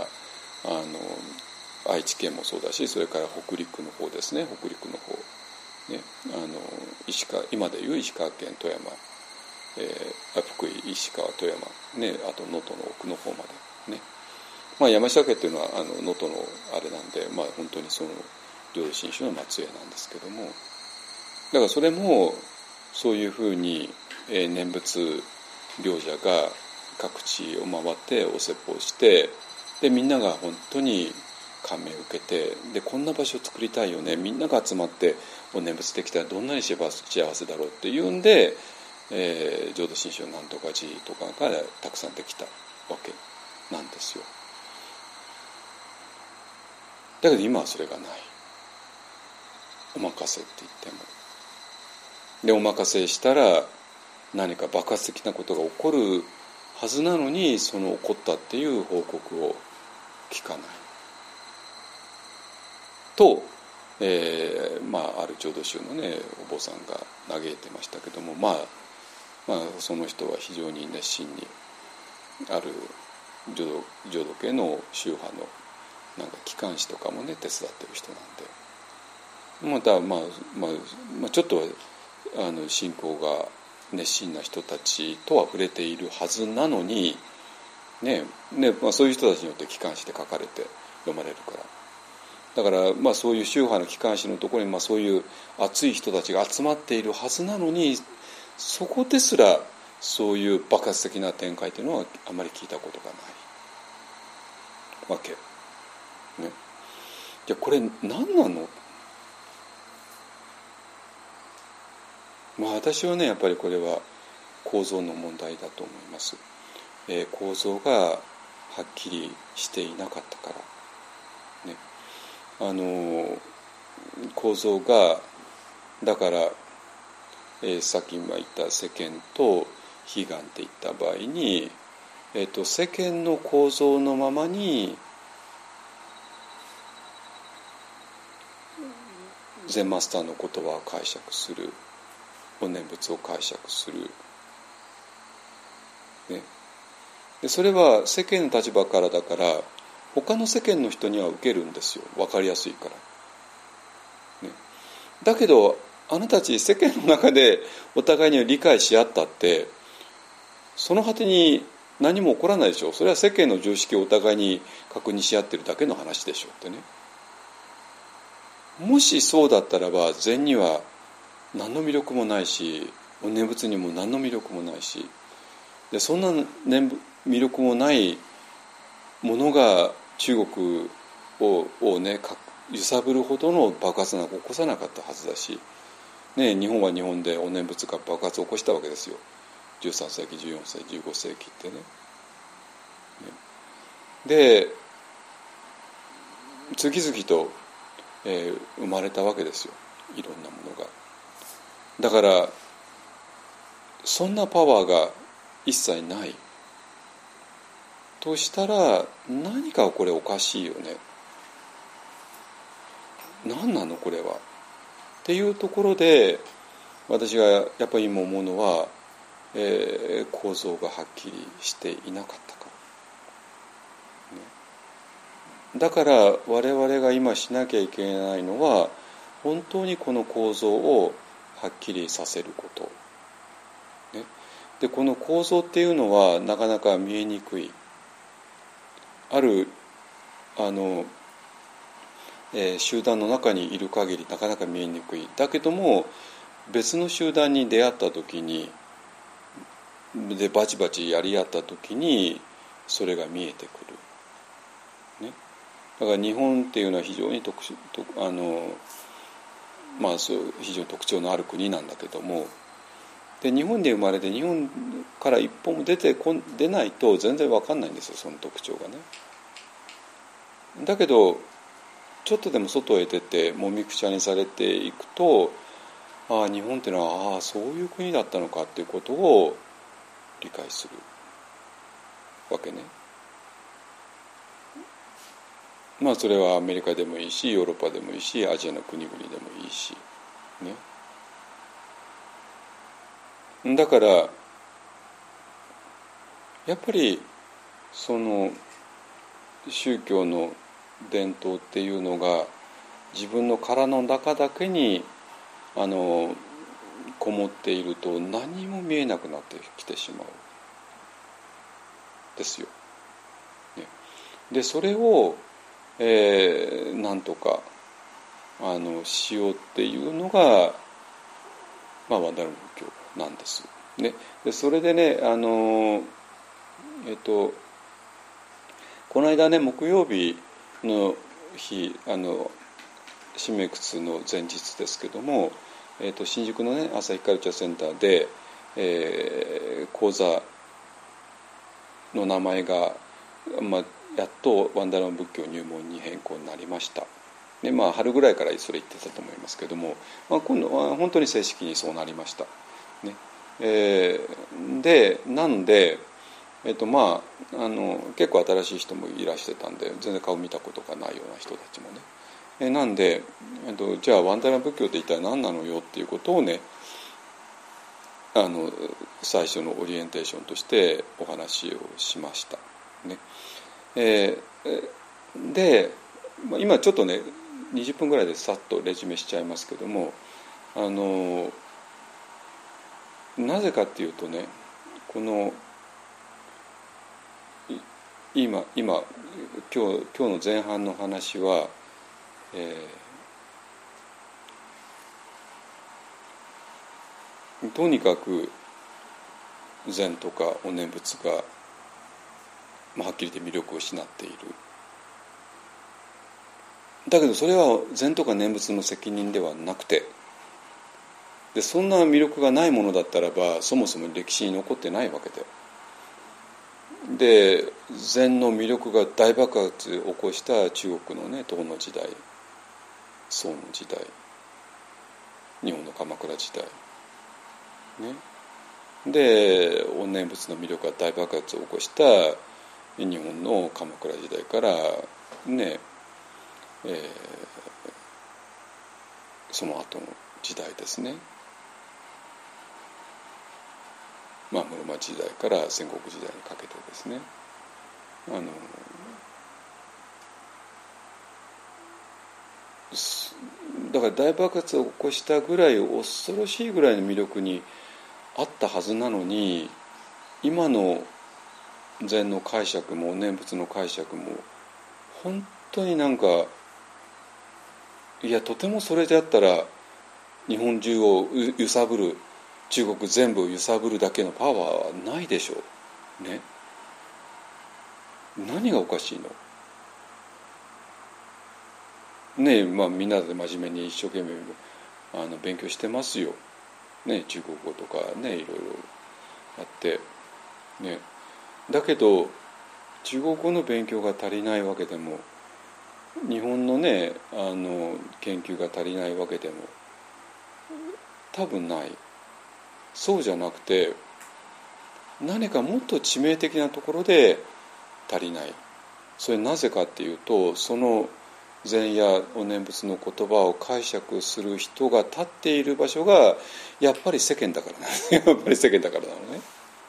愛知県もそうだし、それから北陸の方ですね。北陸の方ね、今でいう石川県富山、福井石川富山ね、あと能登の奥の方までね。山下家っていうのは能登のあれなんで、本当にその浄土真宗の末裔なんですけども、だからそれもそういうふうに念仏行者が各地を回ってお説法して、でみんなが本当に感銘を受けて、でこんな場所を作りたいよね、みんなが集まってお念仏できたらどんなに幸せだろうっていうんで、浄土真宗なんとか寺とかがたくさんできたわけなんですよ。だけど今はそれがない。お任せって言っても、でお任せしたら何か爆発的なことが起こるはずなのに、その起こったっていう報告を聞かないと、ある浄土宗のねお坊さんが嘆いてましたけども、その人は非常に熱心にある浄土系の宗派のなんか機関士とかもね手伝ってる人なんで、またちょっと信仰が熱心な人たちとは触れているはずなのにそういう人たちによって機関誌で書かれて読まれるから、だからそういう宗派の機関誌のところにそういう熱い人たちが集まっているはずなのに、そこですらそういう爆発的な展開というのはあまり聞いたことがないわけ、ね、じゃあこれ何なの？私はねやっぱりこれは構造の問題だと思います。構造がはっきりしていなかったからね、構造がだから、さっき今言った世間と悲願って言った場合に、世間の構造のままに禅マスターの言葉を解釈する、お念仏を解釈する、ね、でそれは世間の立場からだから他の世間の人には受けるんですよ、分かりやすいから、ね、だけどあなたたち世間の中でお互いに理解し合ったってその果てに何も起こらないでしょ。それは世間の常識をお互いに確認し合ってるだけの話でしょってね。もしそうだったらば禅には何の魅力もないし、念仏にも何の魅力もないし、でそんな魅力もないものが中国をね揺さぶるほどの爆発なんか起こさなかったはずだし、ね、日本は日本でお念仏が爆発を起こしたわけですよ。13世紀14世紀15世紀ってね。で次々と、生まれたわけですよ、いろんなものが。だからそんなパワーが一切ないとしたら何かこれおかしいよね、何なのこれはっていうところで、私がやっぱり今思うのは、構造がはっきりしていなかったから、ね、だから我々が今しなきゃいけないのは本当にこの構造をはっきりさせること、ね、でこの構造っていうのはなかなか見えにくい、ある集団の中にいる限りなかなか見えにくい。だけども別の集団に出会った時にでバチバチやり合った時にそれが見えてくる、ね、だから日本っていうのは非常にそう非常に特徴のある国なんだけども、で日本で生まれて日本から一歩も出ないと全然分かんないんですよ、その特徴がね。だけどちょっとでも外へ出てもみくちゃにされていくと、日本っていうのはそういう国だったのかっていうことを理解するわけね。それはアメリカでもいいしヨーロッパでもいいしアジアの国々でもいいしね。だからやっぱりその宗教の伝統っていうのが自分の殻の中だけにこもっていると何も見えなくなってきてしまうですよ、ね、でそれを、なんとかしようっていうのが、ワンダル仏教なんです、ね、でそれでねこの間ね木曜日の日新明窟の前日ですけども、新宿のね朝日カルチャーセンターで、講座の名前が、やっとワンダラン仏教入門に変更になりました。で春ぐらいからそれ言ってたと思いますけども、今度は本当に正式にそうなりました、ね。でなんで結構新しい人もいらしてたんで全然顔見たことがないような人たちもね、なんで、じゃあワンダラン仏教って一体何なのよっていうことをね最初のオリエンテーションとしてお話をしました、ね。で今ちょっとね20分ぐらいでさっとレジュメしちゃいますけども、なぜかっていうとね、この今の前半の話は、とにかく禅とかお念仏が、はっきり言って魅力を失っている。だけどそれは禅とか念仏の責任ではなくて、でそんな魅力がないものだったらばそもそも歴史に残ってないわけで、禅の魅力が大爆発を起こした中国のね唐の時代、宋の時代、日本の鎌倉時代ね、でお念仏の魅力が大爆発を起こした日本の鎌倉時代からね、その後の時代ですね、室町時代から戦国時代にかけてですね、だから大爆発を起こしたぐらい恐ろしいぐらいの魅力にあったはずなのに、今の禅の解釈も念仏の解釈も本当になんか、いやとてもそれであったら日本中を揺さぶる、中国全部を揺さぶるだけのパワーはないでしょうね。何がおかしいのね。みんなで真面目に一生懸命勉強してますよね、中国語とかね、いろいろあってね。だけど中国語の勉強が足りないわけでも、日本のね研究が足りないわけでも多分ない。そうじゃなくて、何かもっと致命的なところで足りない。それなぜかっていうと、その禅やお念仏の言葉を解釈する人が立っている場所がやっぱり世間だからなやっぱり世間だからなのね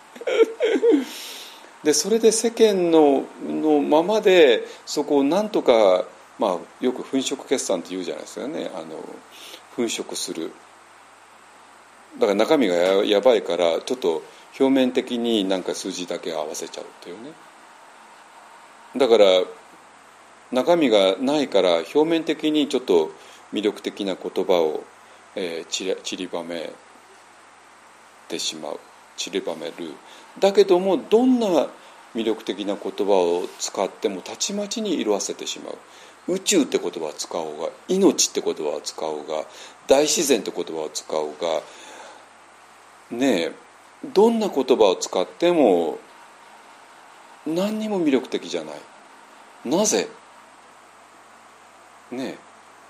でそれで世間のままでそこをなんとか、よく粉飾決算って言うじゃないですかね、粉飾する。だから中身が やばいからちょっと表面的になんか数字だけ合わせちゃうっていうね。だから中身がないから表面的にちょっと魅力的な言葉を、散りばめてしまう、散りばめる。だけどもどんな魅力的な言葉を使ってもたちまちに色あせてしまう。宇宙って言葉を使おうが、命って言葉を使おうが、大自然って言葉を使おうがねえ、どんな言葉を使っても何にも魅力的じゃない。なぜねえ、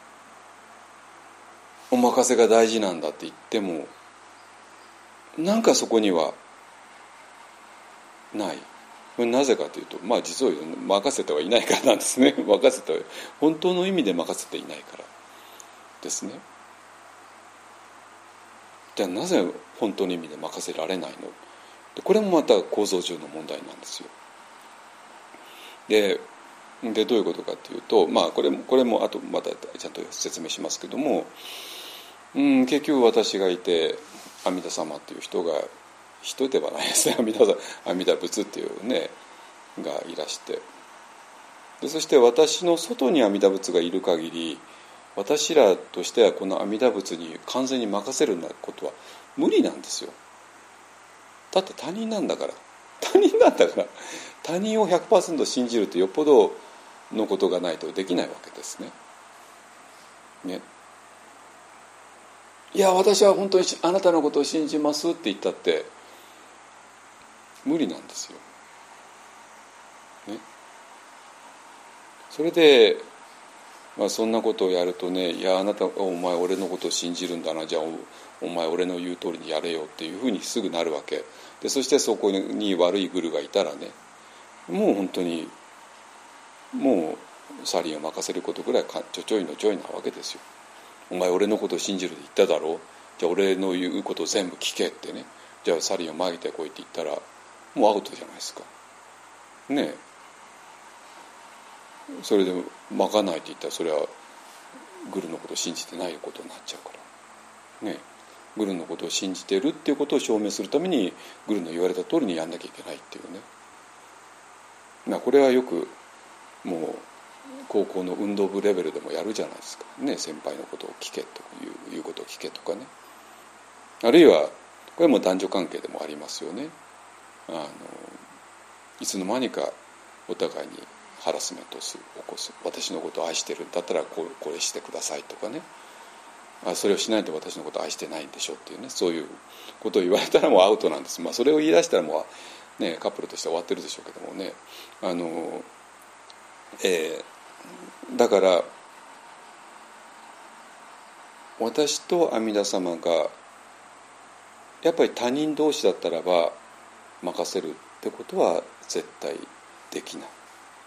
お任せが大事なんだって言ってもなんかそこにはない。なぜかというと、実を言うと任せてはいないからなんですね。任せては本当の意味で任せていないからですね。じゃあなぜ本当の意味で任せられないの？これもまた構造上の問題なんですよ。でどういうことかというと、これもあとまたちゃんと説明しますけども、結局私がいて阿弥陀様っていう人が、人ではないですね、阿弥陀仏っていうねがいらして、でそして私の外に阿弥陀仏がいる限り、私らとしてはこの阿弥陀仏に完全に任せるようなことは無理なんですよ。だって他人なんだから、他人を 100% 信じるとよっぽどのことがないとできないわけですね。いや私は本当にあなたのことを信じますって言ったって無理なんですよ。それでそんなことをやるとね、いやあなたお前俺のことを信じるんだな、じゃあお前俺の言う通りにやれよっていうふうにすぐなるわけで、そしてそこに悪いグルがいたらね、もう本当にもうサリンを任せることぐらいちょいのちょいなわけですよ。お前俺のことを信じるって言っただろう、じゃあ俺の言うことを全部聞けってね、じゃあサリンをまいてこいって言ったらもうアウトじゃないですかね。 それでまかないと言ったらそれはグルのことを信じてないことになっちゃうからね。グルのことを信じてるっていうことを証明するためにグルの言われた通りにやんなきゃいけないっていうね。これはよくもう高校の運動部レベルでもやるじゃないですかね。先輩のことを聞けということを聞けとかね。あるいはこれも男女関係でもありますよね。いつの間にかお互いにハラスメントを起こす。私のことを愛してるんだったらこれしてくださいとかね。それをしないと私のことを愛してないんでしょっていうね、そういうことを言われたらもうアウトなんです。それを言い出したらもう、ね、カップルとしては終わってるでしょうけどもね。だから私と阿弥陀様がやっぱり他人同士だったらば任せるってことは絶対できない。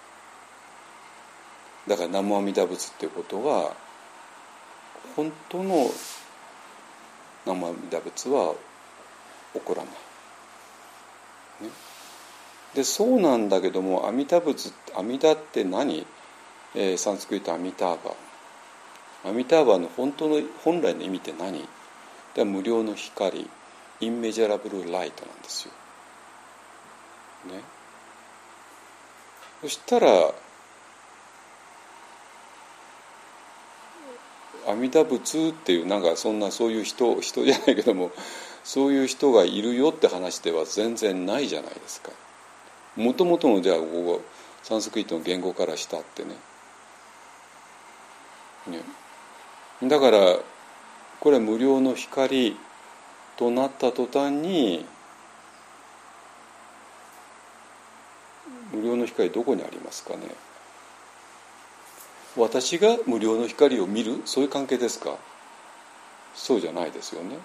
だから南無阿弥陀仏っていうことは本当の南無阿弥陀仏は起こらない、ね、でそうなんだけども阿弥陀仏、阿弥陀って何、サンスクリットアミターバ、アミターバの本来の意味って何？で無量の光、インメジャラブルライトなんですよ、ね、そしたら阿弥陀仏っていうそういう人じゃないけどもそういう人がいるよって話では全然ないじゃないですか。もともとのじゃあここサンスクリットの言語からしたってね。だからこれは無量の光となった途端に無量の光どこにありますかね。私が無量の光を見るそういう関係ですか？そうじゃないですよね。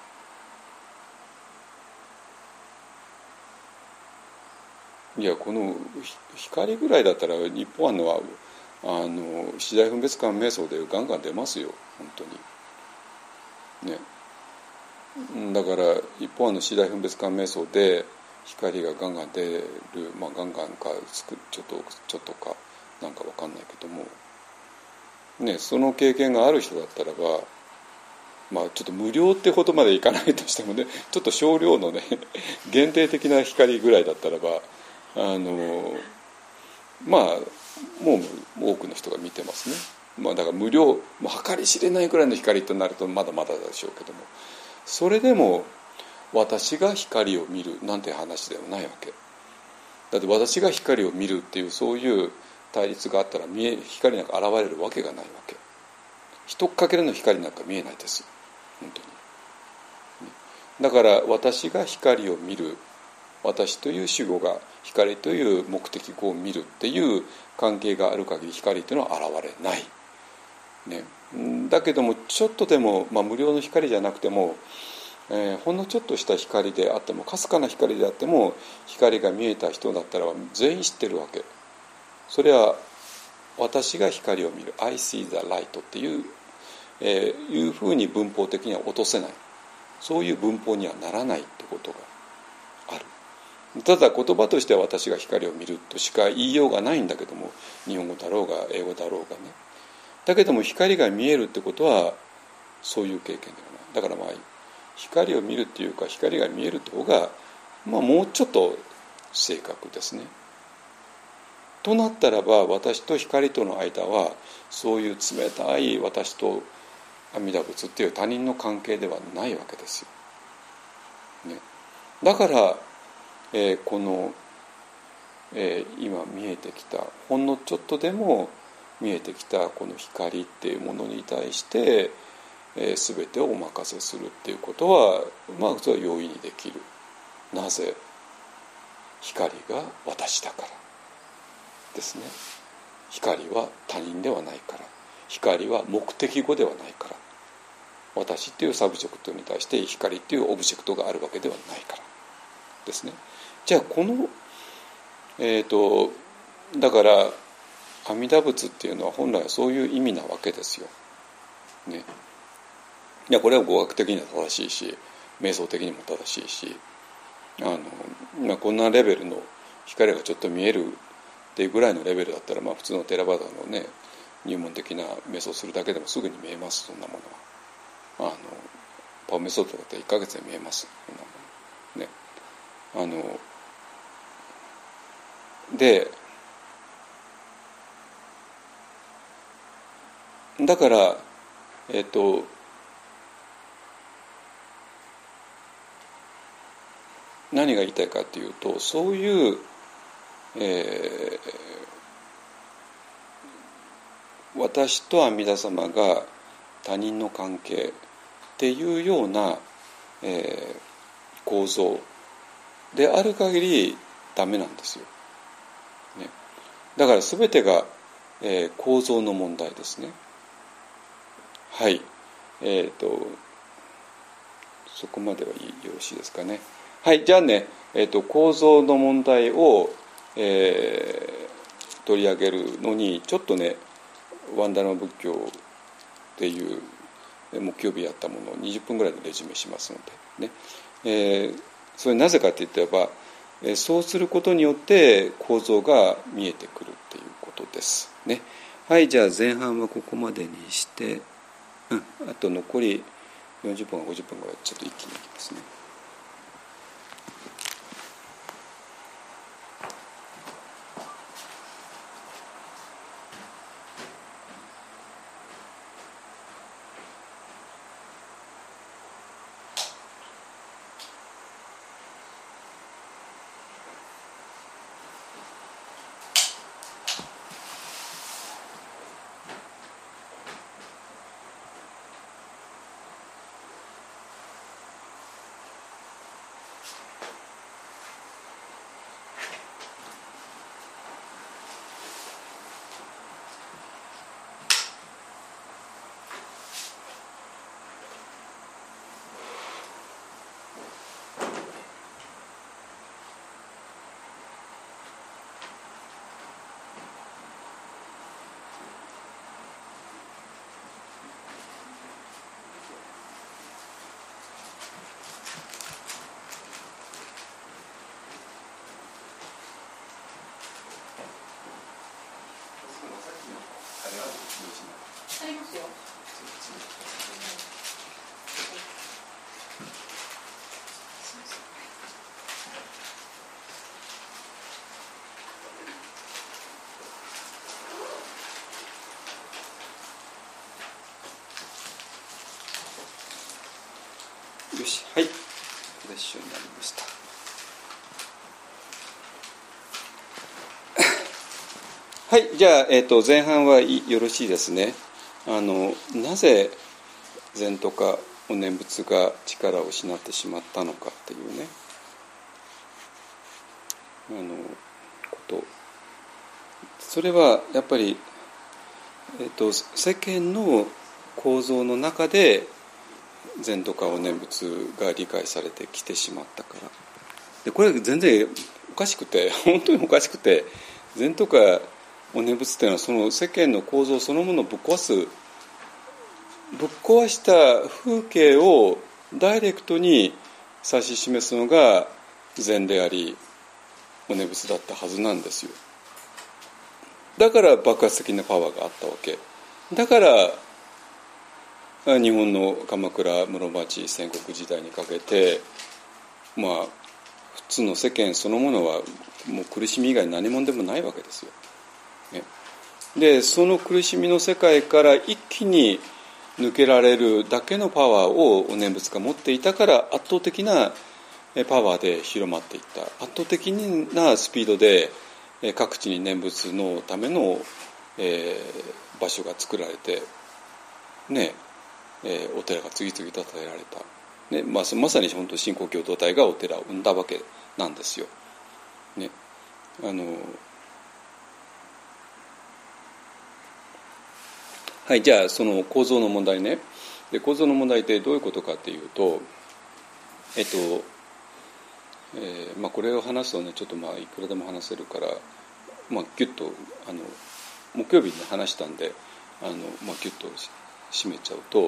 いやこの光ぐらいだったら日本案のは四大分別観瞑想でガンガン出ますよ本当にね。だから一方四大分別観瞑想で光がガンガン出る、ガンガンかちょっとかなんか分かんないけどもね、その経験がある人だったらばちょっと無料ってほどまでいかないとしてもね、ちょっと少量のね限定的な光ぐらいだったらばもう多くの人が見てますね。だから無料計り知れないくらいの光となるとまだまだでしょうけども、それでも私が光を見るなんて話ではないわけだって。私が光を見るっていうそういう対立があったら光なんか現れるわけがないわけ。一っかけの光なんか見えないです本当に。だから私が光を見る、私という主語が光という目的語を見るっていう関係がある限り光というのは現れない、ね、だけどもちょっとでも、無料の光じゃなくても、ほんのちょっとした光であってもかすかな光であっても光が見えた人だったら全員知ってるわけ。それは私が光を見る I see the light っていうふうに文法的には落とせない、そういう文法にはならないってことがある。ただ言葉としては私が光を見るとしか言いようがないんだけども、日本語だろうが英語だろうがね。だけども光が見えるってことはそういう経験ではない。だから光を見るっていうか光が見えるって方がもうちょっと正確ですね。となったらば私と光との間はそういう冷たい私と阿弥陀仏っていう他人の関係ではないわけですよ、ね、だから、この、今見えてきたほんのちょっとでも見えてきたこの光っていうものに対して、全てをお任せするっていうことはそれは容易にできる。なぜ？光が私だからですね。光は他人ではないから、光は目的語ではないから、私っていうサブジェクトに対して光っていうオブジェクトがあるわけではないからですね。じゃあこのだから阿弥陀仏っていうのは本来はそういう意味なわけですよ、ね、いやこれは語学的には正しいし瞑想的にも正しいしこんなレベルの光がちょっと見えるっていうぐらいのレベルだったら、普通のテラバーダのね入門的な瞑想するだけでもすぐに見えます。そんなものはパワーメソッドだったら1ヶ月で見えます。そんなものね。でだから何が言いたいかというと、そういう、私と阿弥陀様が他人の関係っていうような、構造である限りダメなんですよ、ね、だから全てが、構造の問題ですね。はい、そこまではいいよろしいですかね。はい、じゃあね、構造の問題を、取り上げるのにちょっとねワンダラマ仏教っていう木曜日やったものを20分ぐらいでレジュメしますのでね、それなぜかといえば、そうすることによって構造が見えてくるっていうことですね。はい、じゃあ前半はここまでにして、あと残り40分か50分ぐらいちょっと一気にいきますね。 ありますよ。 よし、はい、フレッシュになりました。はい、じゃあ、前半はよろしいですね。なぜ禅とかお念仏が力を失ってしまったのかっていうねこと。それはやっぱり、世間の構造の中で禅とかお念仏が理解されてきてしまったから。でこれ全然おかしくて、本当におかしくて、禅とかお念仏っていうのはその世間の構造そのものをぶっ壊した風景をダイレクトに指し示すのが禅でありお念仏だったはずなんですよ。だから爆発的なパワーがあったわけだから、日本の鎌倉室町戦国時代にかけて普通の世間そのものはもう苦しみ以外何もでもないわけですよ、ね、でその苦しみの世界から一気に抜けられるだけのパワーをお念仏が持っていたから圧倒的なパワーで広まっていった。圧倒的なスピードで各地に念仏のための場所が作られてね、お寺が次々と建てられた、ね、まさに本当新興共同体がお寺を生んだわけなんですよ、ね、はい、じゃあその構造の問題ね。で構造の問題ってどういうことかっていうと、これを話すとねちょっといくらでも話せるから、ギュッと木曜日に話したんでギュッと締めちゃうと、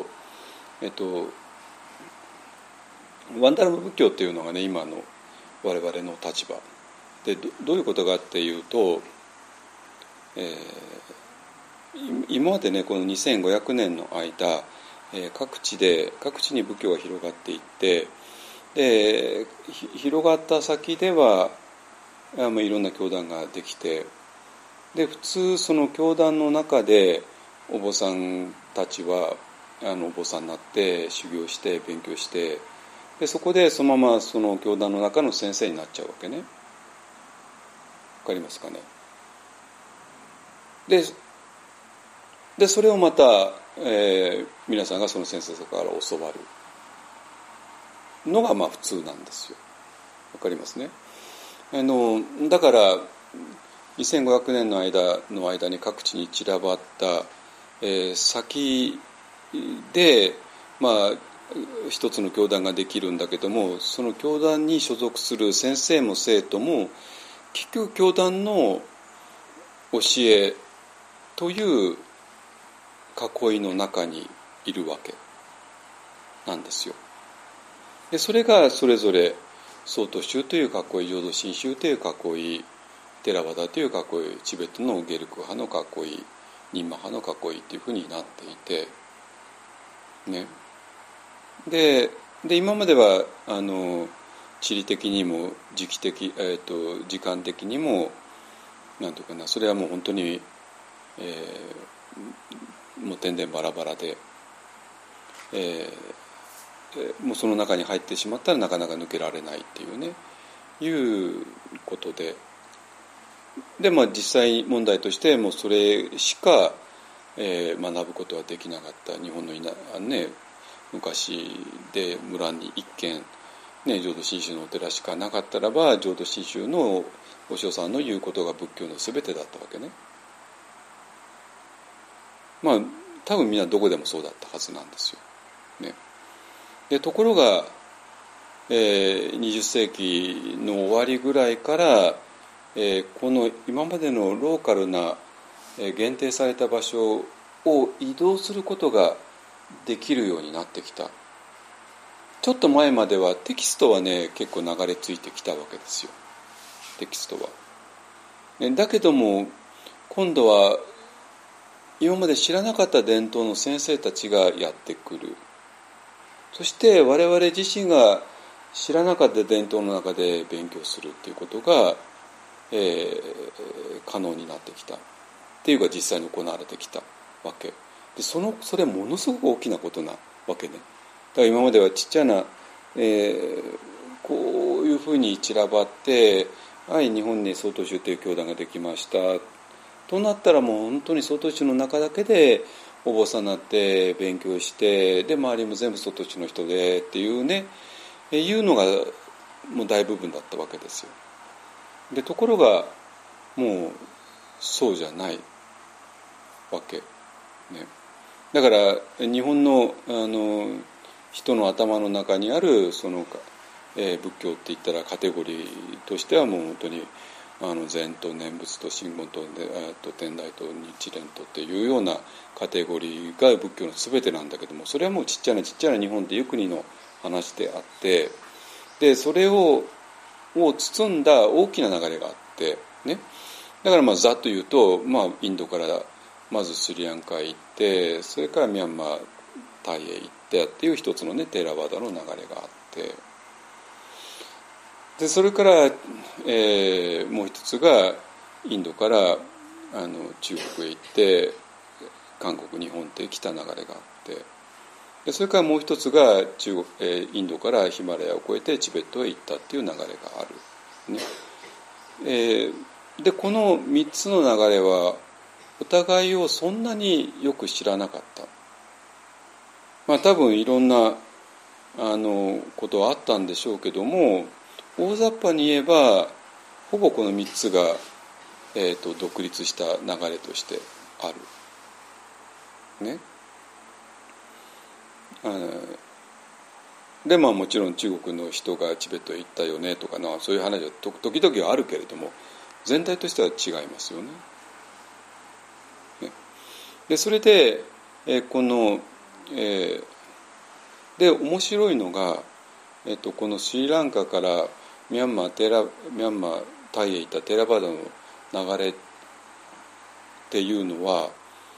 ワンダラマ仏教っていうのがね今の我々の立場でどういうことかっていうと、 今までねこの2500年の間、各地に仏教が広がっていって、で広がった先ではいろんな教団ができて、で普通その教団の中でお坊さんたちはお坊さんになって修行して勉強して、でそこでそのままその教団の中の先生になっちゃうわけね。わかりますかね。でそれをまた、皆さんがその先生から教わるのがまあ普通なんですよ。わかりますね。だから2500年の間に各地に散らばった、先でまあ一つの教団ができるんだけども、その教団に所属する先生も生徒も結局教団の教えという囲いの中にいるわけなんですよ。でそれがそれぞれ曹洞宗という囲い、浄土真宗という囲い、テラワダという囲い、チベットのゲルク派の囲い、ニンマ派の囲いというふうになっていて、ね、で今までは地理的にも時間的にもなんていうかな、それはもう本当に、もう天然バラバラで、もうその中に入ってしまったらなかなか抜けられないっていうね、いうことで、まあ実際問題としてもうそれしか、学ぶことはできなかった日本の昔で村に一軒、浄土真宗のお寺しかなかったらば、浄土真宗のお師匠さんの言うことが仏教の全てだったわけね。まあ多分みんなどこでもそうだったはずなんですよ。ね、でところが、20世紀の終わりぐらいから、この今までのローカルな、限定された場所を移動することができるようになってきた。ちょっと前まではテキストはね結構流れ着いてきたわけですよ。テキストは。だけども今度は今まで知らなかった伝統の先生たちがやってくる。そして我々自身が知らなかった伝統の中で勉強するっていうことが、可能になってきたっていうか実際に行われてきたわけで、それはものすごく大きなことなわけね。だから今まではちっちゃな、こういうふうに散らばって、はい、日本に曹洞宗という教団ができましたとなったら、もう本当に曹洞宗の中だけでお坊さんになって勉強して、で周りも全部曹洞宗の人でっていうね、いうのがもう大部分だったわけですよ。でところがもうそうじゃないわけ、ね、だから日本の人の頭の中にあるその、仏教って言ったらカテゴリーとしてはもう本当に禅と念仏と真言と天台と日蓮とっていうようなカテゴリーが仏教の全てなんだけども、それはもうちっちゃな日本っていう国の話であって、でそれを包んだ大きな流れがあってね。だからざっと言うと、インドからまずスリランカへ行って、それからミャンマータイへ行ってっていう一つのねテーラワダの流れがあって、でそれから、もう一つがインドから中国へ行って韓国日本って来た流れがあって、でそれからもう一つがインドからヒマラヤを越えてチベットへ行ったっていう流れがある、ね。でこの3つの流れはお互いをそんなによく知らなかった。多分いろんなことはあったんでしょうけども、大雑把に言えばほぼこの3つが、独立した流れとしてある。ね。でもちろん中国の人がチベットへ行ったよねとかな、そういう話は時々はあるけれども、全体としては違いますよね。でそれで、この、で面白いのが、このスリランカからミャンマータイへ行ったテーラバダの流れっていうのは、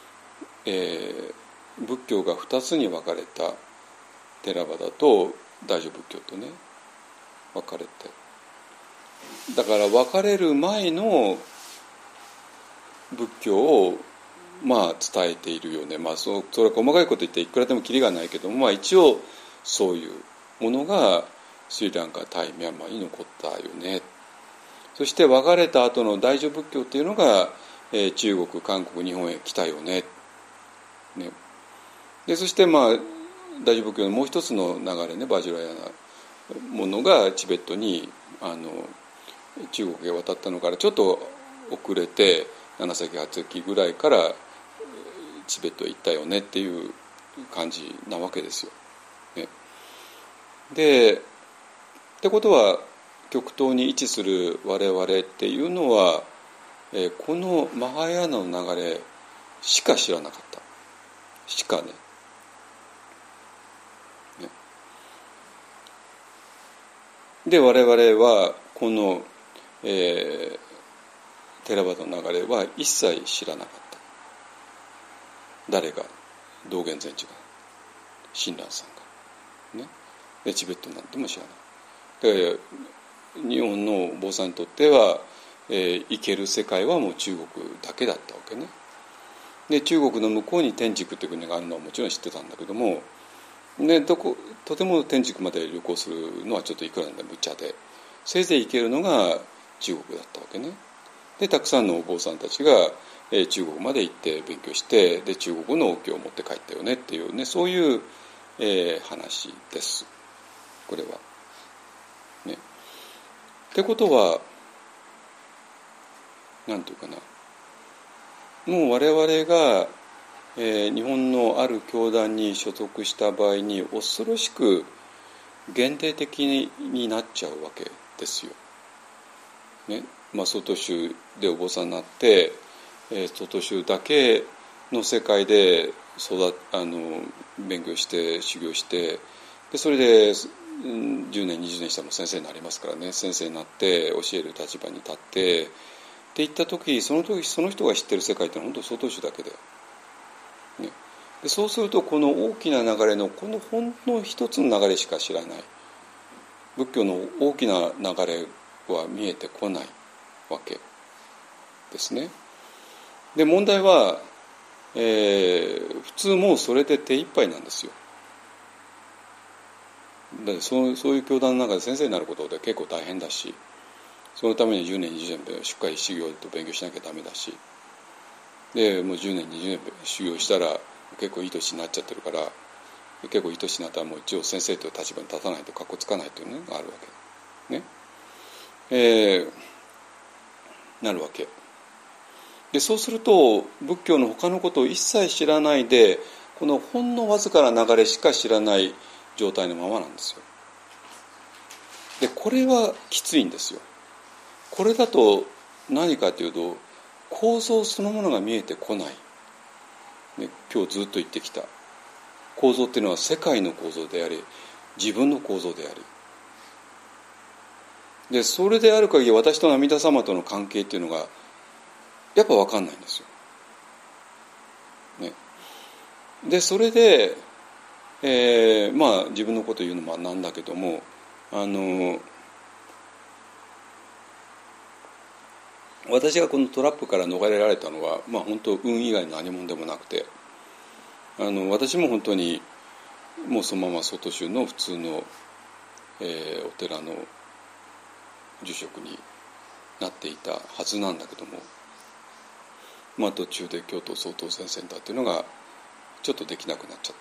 仏教が2つに分かれたテラバダと大乗仏教とね分かれて、だから分かれる前の仏教をまあ伝えているよね。まあそれは細かいこと言っていくらでもキリがないけども、まあ一応そういうものがスリランカ、タイ、ミャンマーに残ったよね。そして分かれた後の大乗仏教っていうのが、中国、韓国、日本へ来たよね。でそしてまあ大乗仏教のもう一つの流れね、バジュラヤなものがチベットに中国へ渡ったのからちょっと遅れて7世紀8世紀ぐらいからチベットへ行ったよねっていう感じなわけですよ。でってことは極東に位置する我々っていうのは、このマハヤーナの流れしか知らなかった。しかね。で我々はこの、テラバダの流れは一切知らなかった。誰が道元禅師が親鸞さんが、ね、でチベットなんても知らない。で日本のお坊さんにとっては、行ける世界はもう中国だけだったわけね。で中国の向こうに天竺っていう国があるのはもちろん知ってたんだけども、でとても天竺まで旅行するのはちょっといくらなんで無茶で、せいぜい行けるのが中国だったわけね。でたくさんのお坊さんたちが、中国まで行って勉強して、で中国のお経を持って帰ったよねっていうね、そういう、話です。これは。ね。ってことはなんていうかな、もう我々が、日本のある教団に所属した場合に恐ろしく限定的になっちゃうわけですよ。ね、まあ外宗でお坊さんになって、外宗だけの世界で勉強して修行して、でそれで10年20年したらもう先生になりますからね、先生になって教える立場に立ってっていった時、その人が知ってる世界ってのは本当外宗だけで、ね、でそうするとこの大きな流れのこのほんの一つの流れしか知らない、仏教の大きな流れは見えてこないわけですね。で問題は、普通もうそれで手一杯なんですよ。だってそういう教団の中で先生になることで結構大変だし、そのために10年20年しっかり修行と勉強しなきゃダメだし、でもう10年20年修行したら結構いい年になっちゃってるから、結構いい年になったらもう一応先生という立場に立たないとかっこつかないというのがあるわけね。なるわけで、そうすると仏教の他のことを一切知らないで、このほんのわずかな流れしか知らない状態のままなんですよ。でこれはきついんですよ。これだと何かというと構造そのものが見えてこない、ね、今日ずっと言ってきた構造っていうのは世界の構造であり自分の構造であり、でそれである限り私と阿弥陀様との関係っていうのがやっぱ分かんないんですよ、ね、でそれで、まあ自分のこと言うのもなんだけども、私がこのトラップから逃れられたのは、まあ本当運以外の何もでもなくて、私も本当にもうそのまま外宗の普通の、お寺の住職になっていたはずなんだけども、まあ途中で京都総統禅センターっていうのがちょっとできなくなっちゃって、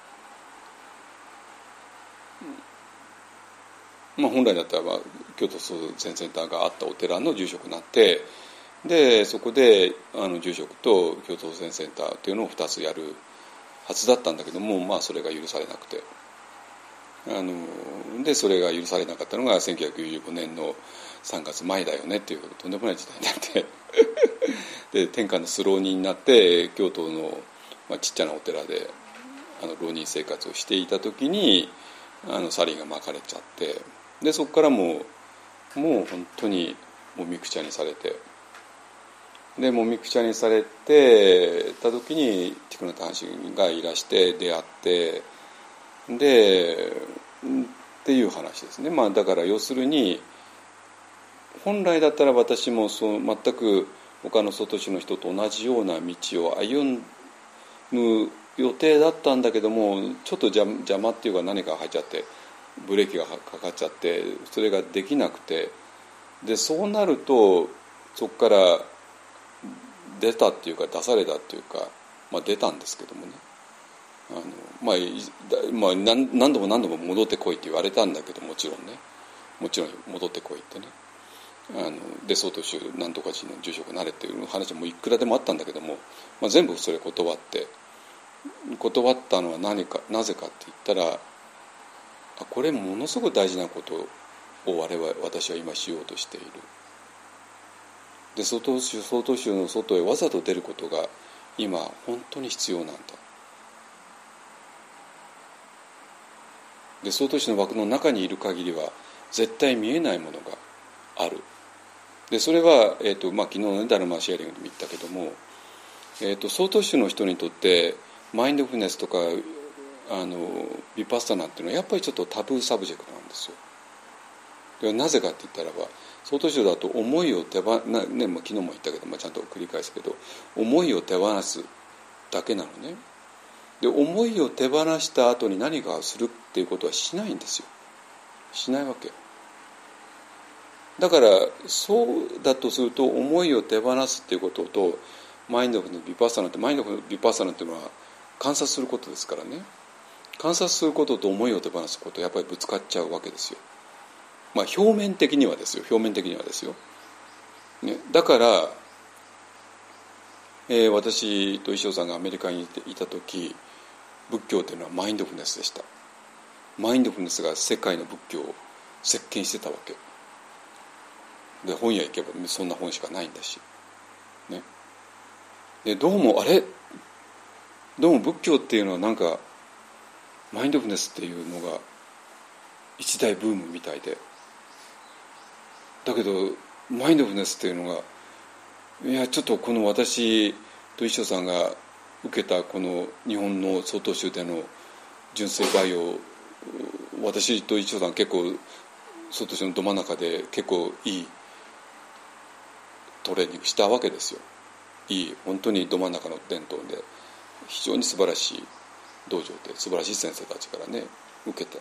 まあ本来だったら京都総統禅センターがあったお寺の住職になって、でそこで住職と京都禅センターっていうのを2つやるはずだったんだけども、まあそれが許されなくて、でそれが許されなかったのが1995年の3月前だよねっていうとんでもない時代になってで天下のス浪人になって京都の、ちっちゃなお寺で浪人生活をしていた時にサリンがまかれちゃって、でそこからもう本当にもみくちゃにされて、 でもみくちゃにされてた時にティクナタンシンがいらして出会ってでっていう話ですね。だから要するに本来だったら私も全く他の外州の人と同じような道を歩む予定だったんだけども、ちょっと邪魔っていうか何か入っちゃってブレーキがかかっちゃってそれができなくて、でそうなるとそこから出たっていうか出されたっていうか、出たんですけどもね、何度も戻ってこいって言われたんだけど、もちろん戻ってこいってね、で曹洞宗何とか寺の住職になれっていう話もいくらでもあったんだけども、全部それ断ったのはなぜかって言ったら、これものすごく大事なことを私は今しようとしている。で曹洞宗の外へわざと出ることが今本当に必要なんだ。で曹洞宗の枠の中にいる限りは絶対見えないものがある。でそれは、昨日の、ダルマシェアリングでも言ったけども、曹洞宗の人にとってマインドフルネスとかヴィパッサナっていうのはやっぱりちょっとタブーサブジェクトなんですよ。でなぜかって言ったらば、曹洞宗だと思いを昨日も言ったけど、ちゃんと繰り返すけど、思いを手放すだけなのね。で思いを手放した後に何かをするっていうことはしないんですよ。しないわけ。だからそうだとすると、思いを手放すっていうこととマインドフルのヴィパッサナって、マインドフルのヴィパッサナっていうのは観察することですからね。観察することと思いを手放すことはやっぱりぶつかっちゃうわけですよ。表面的にはですよ、ね、だから、私と石尾さんがアメリカにいた時、仏教というのはマインドフルネスでした。マインドフルネスが世界の仏教を席巻してたわけで、本屋行けばそんな本しかないんだし、ね、でどうも仏教っていうのはなんかマインドフルネスっていうのが一大ブームみたいで、だけどマインドフルネスっていうのが、いやちょっとこの私と石尾さんが受けたこの日本の曹洞宗での純正培養、私と石尾さん結構曹洞宗のど真ん中で結構いいトレーニングしたわけですよ。本当にど真ん中の伝統で非常に素晴らしい道場で素晴らしい先生たちからね受けて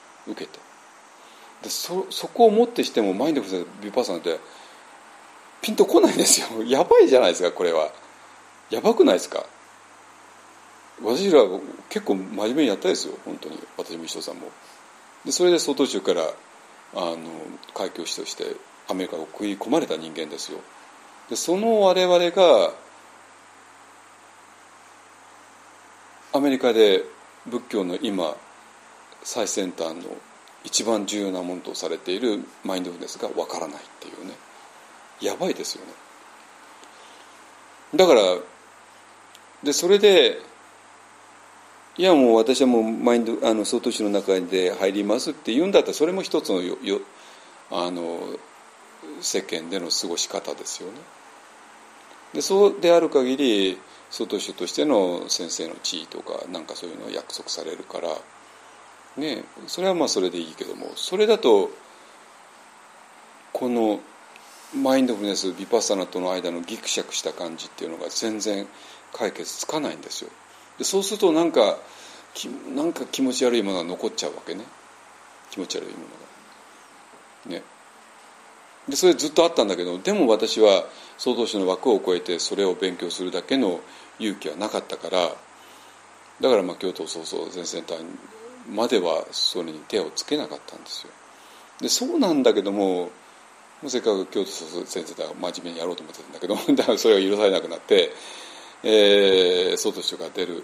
で そこをもってしてもマインドフルネスヴィパッサナってピンとこないんですよ。やばいじゃないですか。これはやばくないですか。私ら結構真面目にやったですよ、本当に。私も石尾さんも。でそれで曹洞宗から開教師としてアメリカを食い込まれた人間ですよ。でその我々がアメリカで仏教の今最先端の一番重要なものとされているマインドフルネスがわからないっていうね、やばいですよね。だからでそれで、いやもう私はもう曹洞宗の中で入りますって言うんだったら、それも一つの世間での過ごし方ですよね。でそうである限り曹洞宗としての先生の地位とかなんかそういうのを約束されるからね、それはそれでいいけども、それだとこのマインドフルネスヴィパッサナとの間のギクシャクした感じっていうのが全然解決つかないんですよ。でそうするとなんか気持ち悪いものが残っちゃうわけね。気持ち悪いものがね。でそれずっとあったんだけど、でも私は曹洞宗の枠を超えてそれを勉強するだけの勇気はなかったから、だから京都創造全センターまではそれに手をつけなかったんですよ。でそうなんだけども、せっかく京都創造全センター真面目にやろうと思ってたんだけど、だからそれが許されなくなって、曹洞宗が出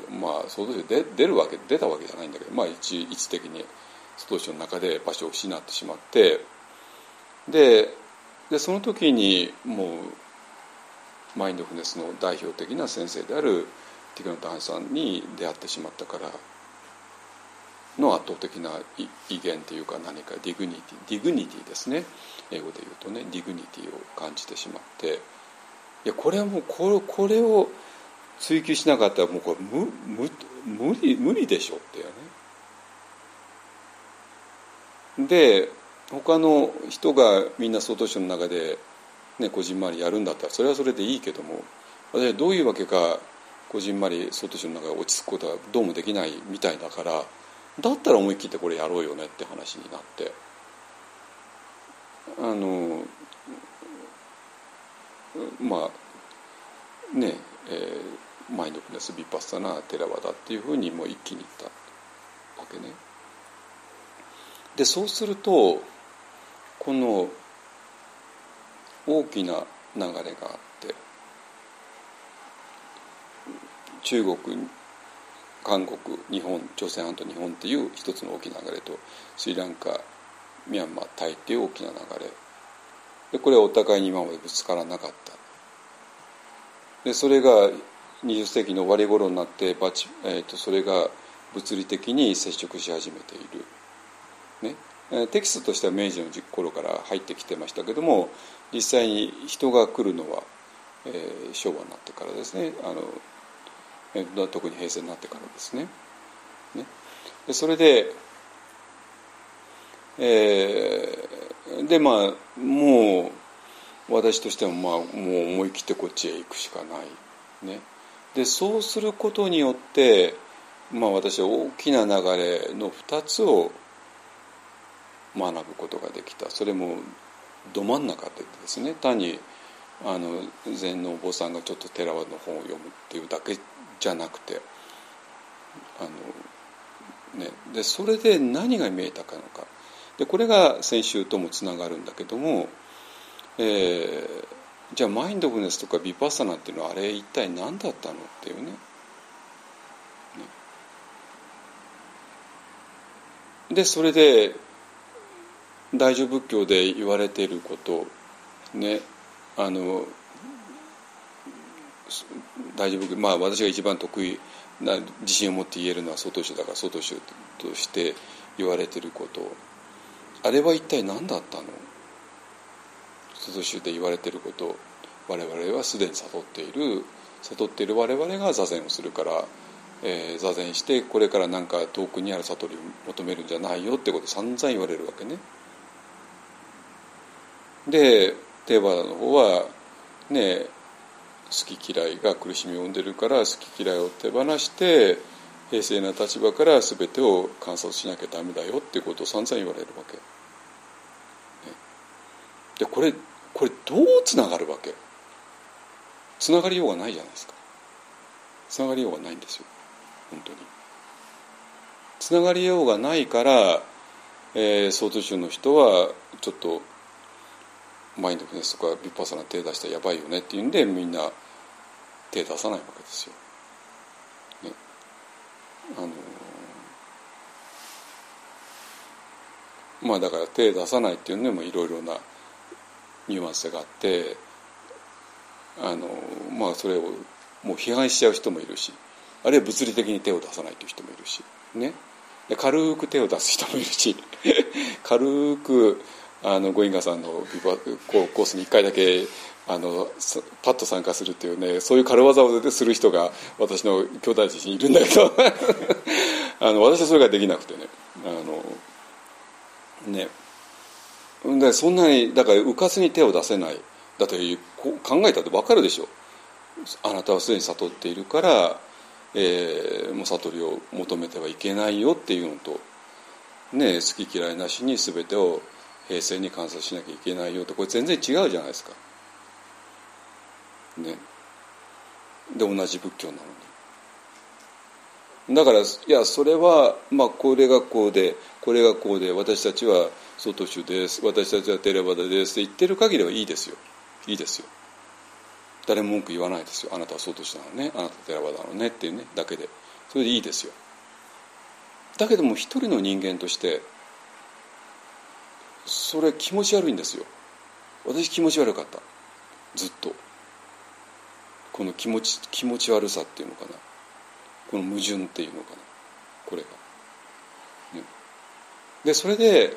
たわけじゃないんだけど、一時的に曹洞宗の中で場所を失ってしまって、でその時にもうマインドフルネスの代表的な先生であるティクナタンさんに出会ってしまったからの圧倒的な威厳というか、何かディグニティですね、英語で言うとね、ディグニティを感じてしまって、 いやこれはもうこれを追求しなかったらもうこれ無理でしょっていうね。で他の人がみんな曹洞宗の中で、ね、こじんまりやるんだったらそれはそれでいいけども、私はどういうわけかこじんまり曹洞宗の中で落ち着くことはどうもできないみたいだから、だったら思い切ってこれやろうよねって話になって、まあねマインドフルネスヴィパッサナーテラワダっていうふうにもう一気にいったわけね。でそうするとこの大きな流れがあって、中国韓国日本朝鮮半島日本っていう一つの大きな流れと、スリランカミャンマータイっていう大きな流れで、これはお互いに今までぶつからなかった。でそれが20世紀の終わり頃になってそれが物理的に接触し始めている、ね、テキストとしては明治の頃から入ってきてましたけども、実際に人が来るのは、昭和になってからですね。特に平成になってからですね。でそれで、でまあもう私としてももう思い切ってこっちへ行くしかないね。でそうすることによって、私は大きな流れの2つを学ぶことができた。それもど真ん中でですね、単に禅のお坊さんがちょっとテラワダの本を読むっていうだけじゃなくて、でそれで何が見えたかのかで、これが先週ともつながるんだけども、じゃあマインドフルネスとかヴィパッサナっていうのはあれ一体何だったのっていうね。でそれで大乗仏教で言われていることね、大乗仏教、私が一番得意な自信を持って言えるのは曹洞宗だから、曹洞宗として言われていること、あれは一体何だったの。曹洞宗で言われていること、我々はすでに悟っている我々が座禅をするから、座禅してこれからなんか遠くにある悟りを求めるんじゃないよってことを散々言われるわけね。でテーバダの方はね、好き嫌いが苦しみを生んでるから好き嫌いを手放して平静な立場から全てを観察しなきゃダメだよっていうことを散々言われるわけ、でこれどうつながるわけ。つながりようがないじゃないですか。つながりようがないんですよ、本当に。つながりようがないから、曹洞宗の人はちょっとマインドフルネスとかヴィパッサナ手出したらやばいよねっていうんで、みんな手出さないわけですよ、ね。だから手出さないっていうのにもいろいろなニュアンスがあって、それをもう批判しちゃう人もいるし、あるいは物理的に手を出さないという人もいるし、ね、で軽く手を出す人もいるし軽くゴインガさんのコースに1回だけパッと参加するっていうね、そういう軽技をする人が私の兄弟たちにいるんだけど私はそれができなくてね。でそんなにだから迂闊に手を出せない。だって考えたって分かるでしょ。あなたはすでに悟っているから、もう悟りを求めてはいけないよっていうのと、ね、好き嫌いなしに全てを平静に観察しなきゃいけないよと、これ全然違うじゃないですか、ね。で同じ仏教なのに。だからいやそれはこれがこうでこれがこうで、私たちは曹洞宗です、私たちはテラワダですって言ってる限りはいいですよ、いいですよ。誰も文句言わないですよ。あなたは曹洞宗なのね、あなたはテラワダなのねっていうねだけで、それでいいですよ。だけども一人の人間としてそれ気持ち悪いんですよ。私気持ち悪かった、ずっと。この気持ち悪さっていうのかな、この矛盾っていうのかな、これが、ね。でそれで、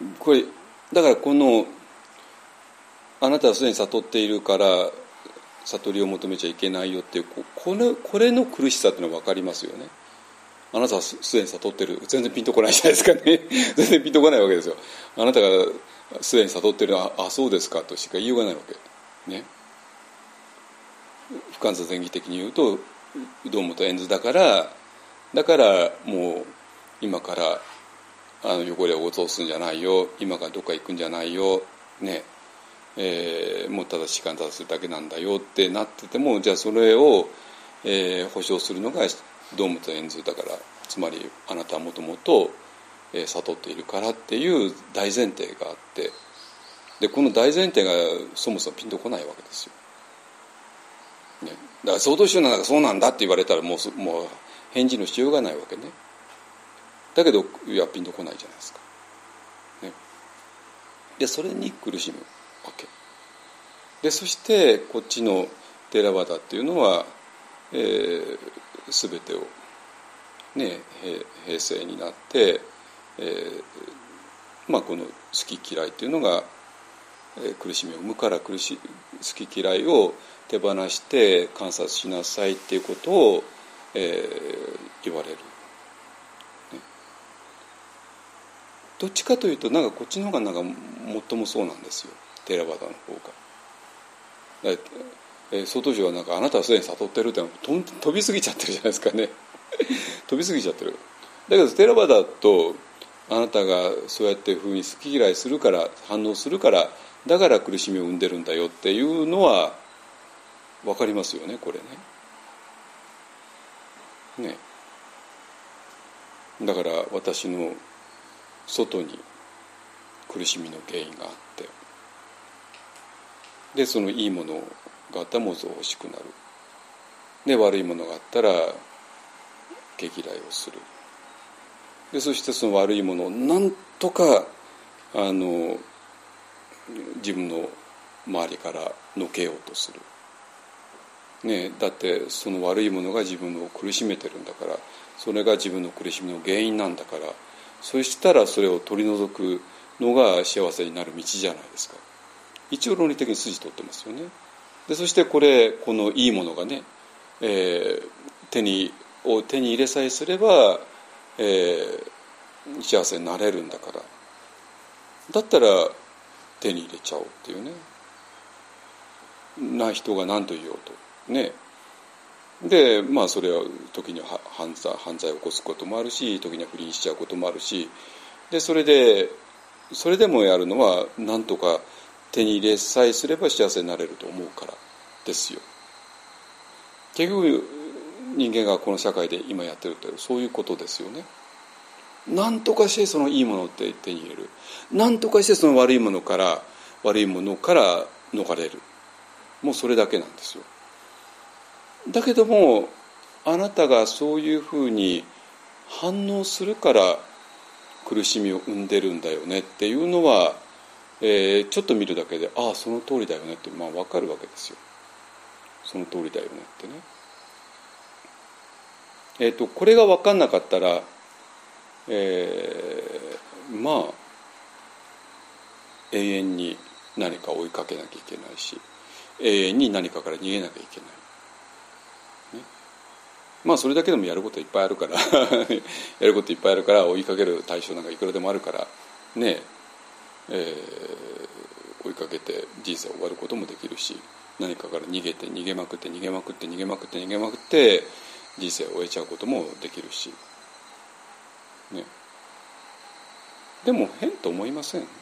これだからこのあなたはすでに悟っているから悟りを求めちゃいけないよっていうこれの苦しさっていうのは分かりますよね。あなたはすでに悟ってる、全然ピンとこないじゃないですかね全然ピンとこないわけですよ。あなたがすでに悟ってる、あそうですかとしか言いようがないわけね。不完全前義的に言うと堂本円図だからもう今から汚れを落とすんじゃないよ、今からどっか行くんじゃないよね、もうただ時間ただするだけなんだよってなってても、じゃあそれを、保証するのが堂本円図だから、つまりあなたはもともと悟っているからっていう大前提があって、でこの大前提がそもそもピンとこないわけですよ、ね、だから総統主なんかそうなんだって言われたらもう返事のしようがないわけね。だけどいやピンとこないじゃないですか、ね、でそれに苦しむわけで、そしてこっちのテラワダっていうのは、全てを、ね、平成になって、この好き嫌いっていうのが、苦しみを生むから好き嫌いを手放して観察しなさいっていうことを、言われる。どっちかというとなんかこっちの方がなんか最もそうなんですよ、テラバダの方が。総統主はなんかあなたはすでに悟ってるって飛びすぎちゃってるじゃないですかね飛びすぎちゃってる。だけどテラバダとあなたがそうやってふうに好き嫌いするから反応するからだから苦しみを生んでるんだよっていうのは分かりますよね、これね。だから私の外に苦しみの原因があって、でそのいいものがあったらもう欲しくなる、で悪いものがあったら毛嫌いをする、でそしてその悪いものをなんとか自分の周りからのけようとする、ね、だってその悪いものが自分を苦しめてるんだから、それが自分の苦しみの原因なんだから、そしたらそれを取り除くのが幸せになる道じゃないですか。一応論理的に筋取ってますよね。でそしてこのいいものがね、手に入れさえすれば、幸せになれるんだから、だったら手に入れちゃおうっていうね、な人が何と言おうとね。でそれは時には犯罪を起こすこともあるし、時には不倫しちゃうこともあるし、でそれでもやるのは何とか手に入れさえすれば幸せになれると思うからですよ。結局人間がこの社会で今やってるってそういうことですよね。何とかしてそのいいものって手に入れる、何とかしてその悪いものから逃れる、もうそれだけなんですよ。だけどもあなたがそういうふうに反応するから苦しみを生んでるんだよねっていうのは、ちょっと見るだけでその通りだよねって分かるわけですよ。その通りだよねってね。これが分かんなかったら、永遠に何か追いかけなきゃいけないし、永遠に何かから逃げなきゃいけない、ね、それだけでもやることいっぱいあるからやることいっぱいあるから追いかける対象なんかいくらでもあるからね、追いかけて人生を終わることもできるし、何かから逃げまくって人生を終えちゃうこともできるし、ね、でも変と思いません？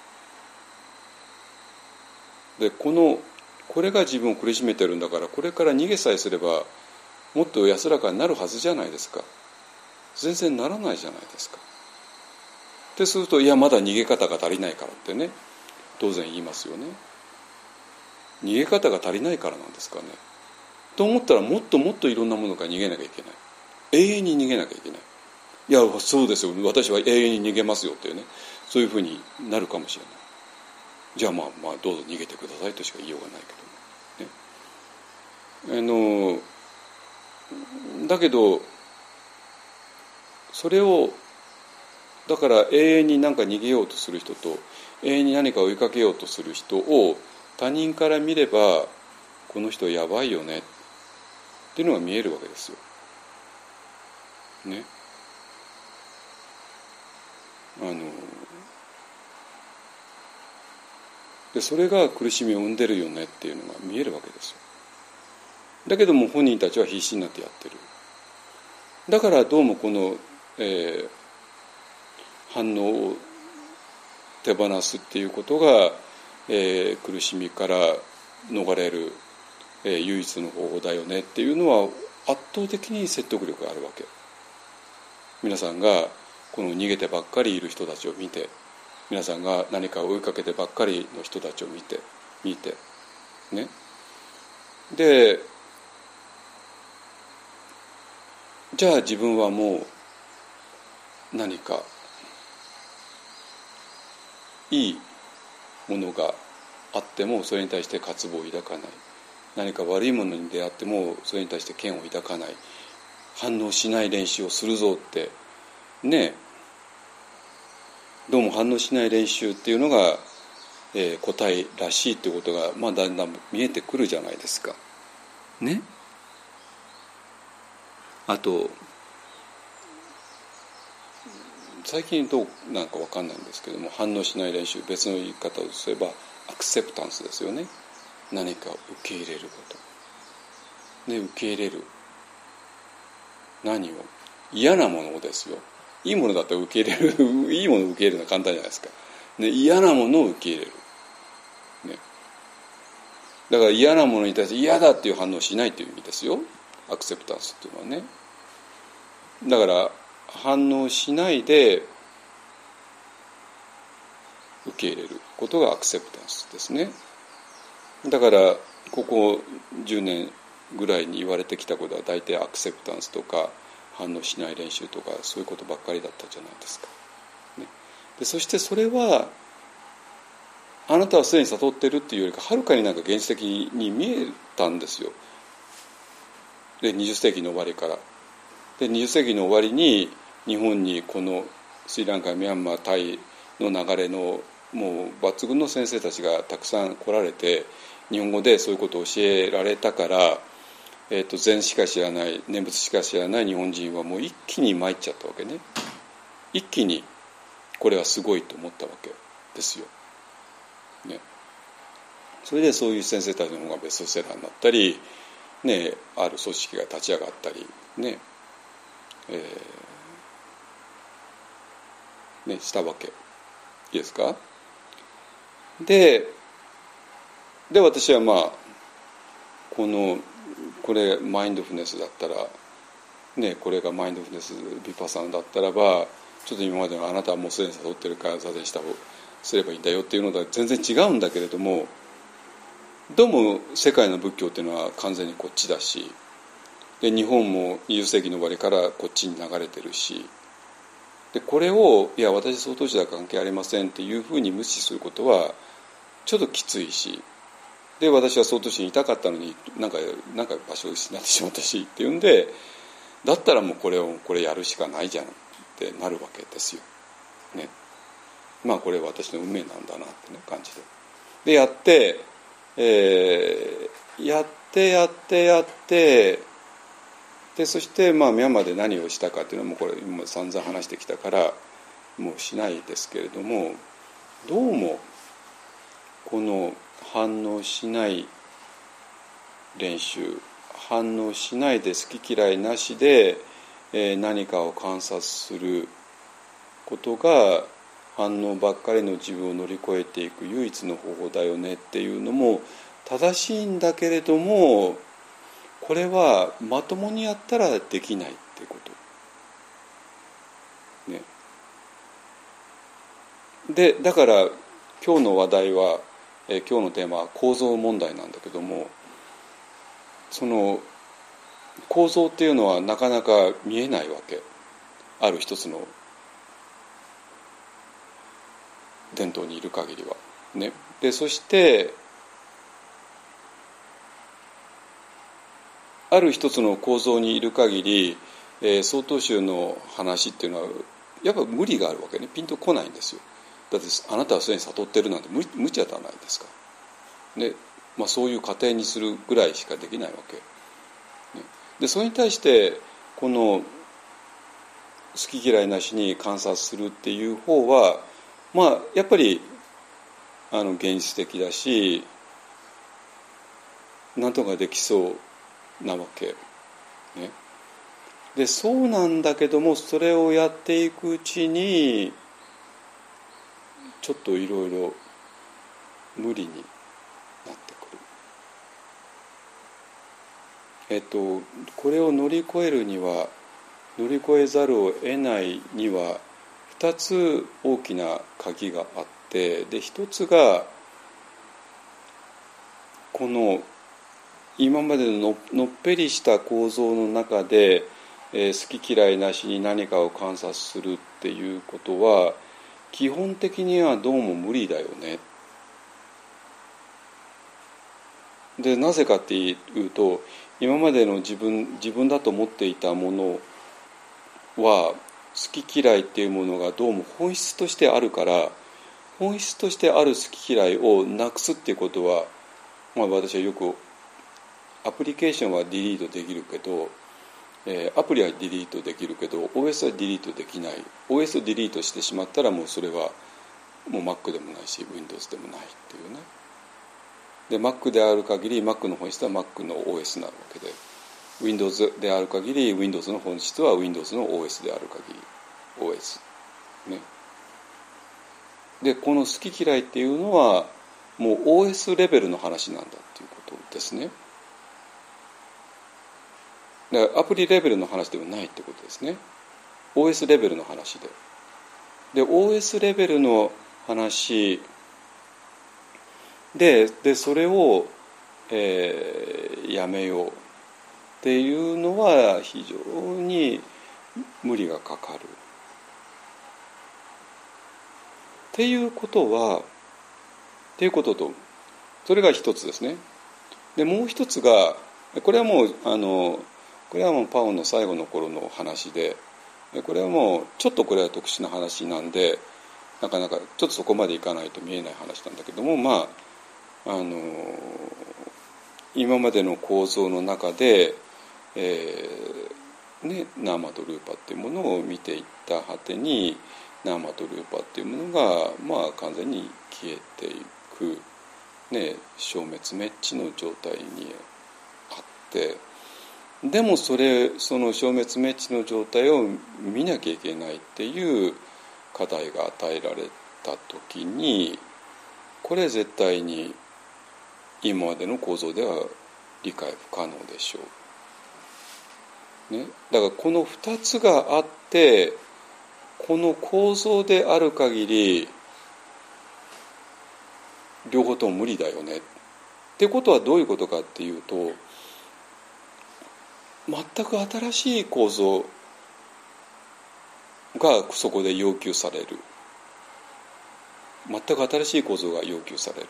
でこれが自分を苦しめてるんだから、これから逃げさえすればもっと安らかになるはずじゃないですか。全然ならないじゃないですか。ってするとまだ逃げ方が足りないからってね、当然言いますよね。逃げ方が足りないからなんですかね。と思ったらもっともっといろんなものから逃げなきゃいけない。永遠に逃げなきゃいけない。そうですよ、私は永遠に逃げますよっていうね、そういうふうになるかもしれない。じゃあどうぞ逃げてくださいとしか言いようがないけどね。だけどそれをだから永遠に何か逃げようとする人と永遠に何か追いかけようとする人を他人から見ればこの人やばいよねっていうのが見えるわけですよ。ね。でそれが苦しみを生んでるよねっていうのが見えるわけですよ。だけども本人たちは必死になってやってる。だからどうもこの、反応を手放すっていうことが、苦しみから逃れる、唯一の方法だよねっていうのは圧倒的に説得力があるわけ。皆さんがこの逃げてばっかりいる人たちを見て、皆さんが何かを追いかけてばっかりの人たちを見てね。でじゃあ自分はもう何かいいものがあってもそれに対して渇望を抱かない、何か悪いものに出会ってもそれに対して嫌悪を抱かない、反応しない練習をするぞってね。どうも反応しない練習っていうのが、答えらしいっていうことが、だんだん見えてくるじゃないですかね。あと最近どうなんか分かんないんですけども、反応しない練習、別の言い方をすればアクセプタンスですよね。何かを受け入れることで、受け入れる何を、嫌なものをですよ。いいものだったら受け入れるいいものを受け入れるのは簡単じゃないですか、ね、嫌なものを受け入れる、ね、だから嫌なものに対して嫌だっていう反応をしないという意味ですよ、アクセプタンスっていうのはね。だから反応しないで受け入れることがアクセプタンスですね。だからここ10年ぐらいに言われてきたことは大体アクセプタンスとか反応しない練習とかそういうことばっかりだったじゃないですか、ね、でそしてそれはあなたはすでに悟ってるっていうよりかはるかになんか現実的に見えたんですよ。で20世紀の終わりからで20世紀の終わりに日本にこのスリランカ、ミャンマー、タイの流れのもう抜群の先生たちがたくさん来られて日本語でそういうことを教えられたから、禅しか知らない念仏しか知らない日本人はもう一気に参っちゃったわけね。一気にこれはすごいと思ったわけですよ、ね、それでそういう先生たちの方がベストセラーになったり、ね、ある組織が立ち上がったりね、したわけいいですか。で私はこれマインドフルネスだったらね、これがマインドフルネスビパッサナだったらばちょっと今までのあなたはもうすでに誘ってるから座禅した方すればいいんだよっていうのとは全然違うんだけれども、どうも世界の仏教っていうのは完全にこっちだし、で日本も20世紀の終わりからこっちに流れてるし、でこれをいや私総統者は関係ありませんっていうふうに無視することはちょっときついし、で私は総統者にいたかったのになんか場所を失ってしまったしっていうんで、だったらもうこれやるしかないじゃんってなるわけですよ、ね。これは私の運命なんだなってね感じでやってでそしてミャンマーで何をしたかっていうのもこれ今散々話してきたからもうしないですけれども、どうもこの反応しない練習、反応しないで好き嫌いなしで何かを観察することが反応ばっかりの自分を乗り越えていく唯一の方法だよねっていうのも正しいんだけれども、これはまともにやったらできないってことね。でだから今日の話題は今日のテーマは構造問題なんだけども、その構造っていうのはなかなか見えないわけ。ある一つの伝統にいる限りはね。でそしてある一つの構造にいる限り、曹洞宗の話っていうのはやっぱ無理があるわけね。ピンとこないんですよ。だってあなたはすでに悟ってるなんて無茶じゃないですか。で、そういう過程にするぐらいしかできないわけ。でそれに対してこの好き嫌いなしに観察するっていう方はやっぱり現実的だし、なんとかできそうなわけ、ね、でそうなんだけども、それをやっていくうちにちょっといろいろ無理になってくる。これを乗り越えるには、乗り越えざるを得ないには2つ大きな鍵があって、で1つがこの今までののっぺりした構造の中で、好き嫌いなしに何かを観察するっていうことは基本的にはどうも無理だよね。でなぜかっていうと、今までの自分だと思っていたものは好き嫌いっていうものがどうも本質としてあるから、本質としてある好き嫌いをなくすっていうことは、私はよくアプリケーションはディリートできるけど、アプリはディリートできるけど OS はディリートできない。 OS をディリートしてしまったらもうそれはもう Mac でもないし Windows でもないっていうね。で Mac である限り Mac の本質は Mac の OS なわけで、 Windows である限り Windows の本質は Windows の OS である限り OS ね。でこの好き嫌いっていうのはもう OS レベルの話なんだっていうことですね。だからアプリレベルの話ではないってことですね。 OS レベルの話で OS レベルの話でそれを、やめようっていうのは非常に無理がかかるっていうことはっていうことと、それが一つですね。でもう一つが、これはもうパオの最後の頃の話で、これはもうちょっとこれは特殊な話なんで、なかなかちょっとそこまでいかないと見えない話なんだけども、今までの構造の中で、ナーマとルーパっていうものを見ていった果てに、ナーマとルーパっていうものが、完全に消えていく、消滅滅地の状態にあって、でもその消滅滅地の状態を見なきゃいけないっていう課題が与えられた時に、これ絶対に今までの構造では理解不可能でしょう、だからこの2つがあって、この構造である限り両方とも無理だよねってことはどういうことかっていうと、全く新しい構造がそこで要求される。全く新しい構造が要求される。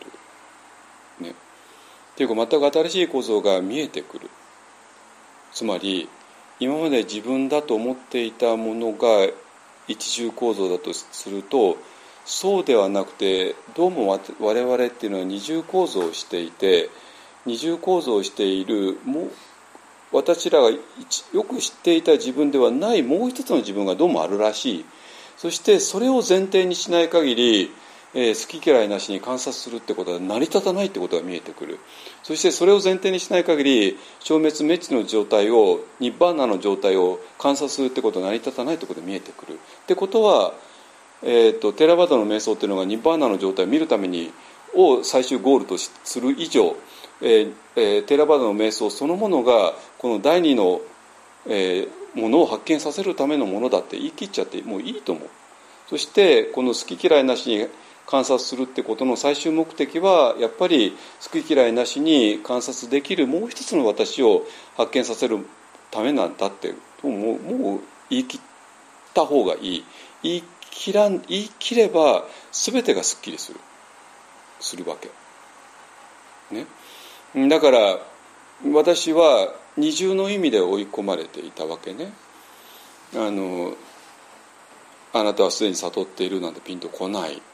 っていうか全く新しい構造が見えてくる。つまり今まで自分だと思っていたものが一重構造だとすると、そうではなくて、どうも我々っていうのは二重構造をしていて、二重構造をしている私らがよく知っていた自分ではないもう一つの自分がどうもあるらしい。そしてそれを前提にしない限り、好き嫌いなしに観察するってことは成り立たないってことが見えてくる。そしてそれを前提にしない限り、消滅滅地の状態を、ニッバーナの状態を観察するってことは成り立たないってことが見えてくる。ってことは、テラバーダの瞑想っていうのがニッバーナの状態を見るためにを最終ゴールとする以上、テラバーダの瞑想そのものがこの第二の、ものを発見させるためのものだって言い切っちゃってもういいと思う。そしてこの好き嫌いなしに観察するってことの最終目的はやっぱり好き嫌いなしに観察できるもう一つの私を発見させるためなんだってもう言い切った方がいい。言い切れば全てがすっきりするわけね。だから私は二重の意味で追い込まれていたわけね。 あなたはすでに悟っているなんてピンとこない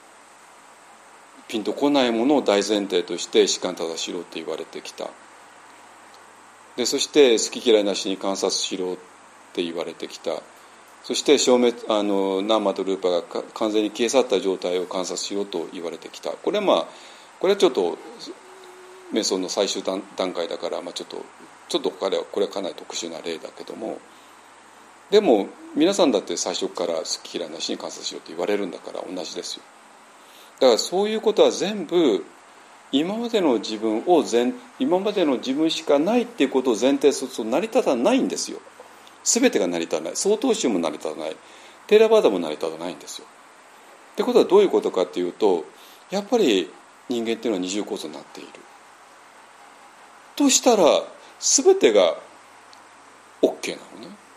ものを大前提として士官正しろって言われてきた。でそして好き嫌いなしに観察しろって言われてきた。そしてナンマとルーパが完全に消え去った状態を観察しろと言われてきた。これはちょっと瞑想の最終段階だから、ちょっとこれはかなり特殊な例だけども、でも皆さんだって最初から好き嫌いなしに観察しろと言われるんだから同じですよ。だからそういうことは全部今までの自分しかないっていうことを前提すると成り立たないんですよ。全てが成り立たない。曹洞宗も成り立たない。テーラバーダも成り立たないんですよ。ってことはどういうことかっていうと、やっぱり人間っていうのは二重構造になっているとしたら全てが OK な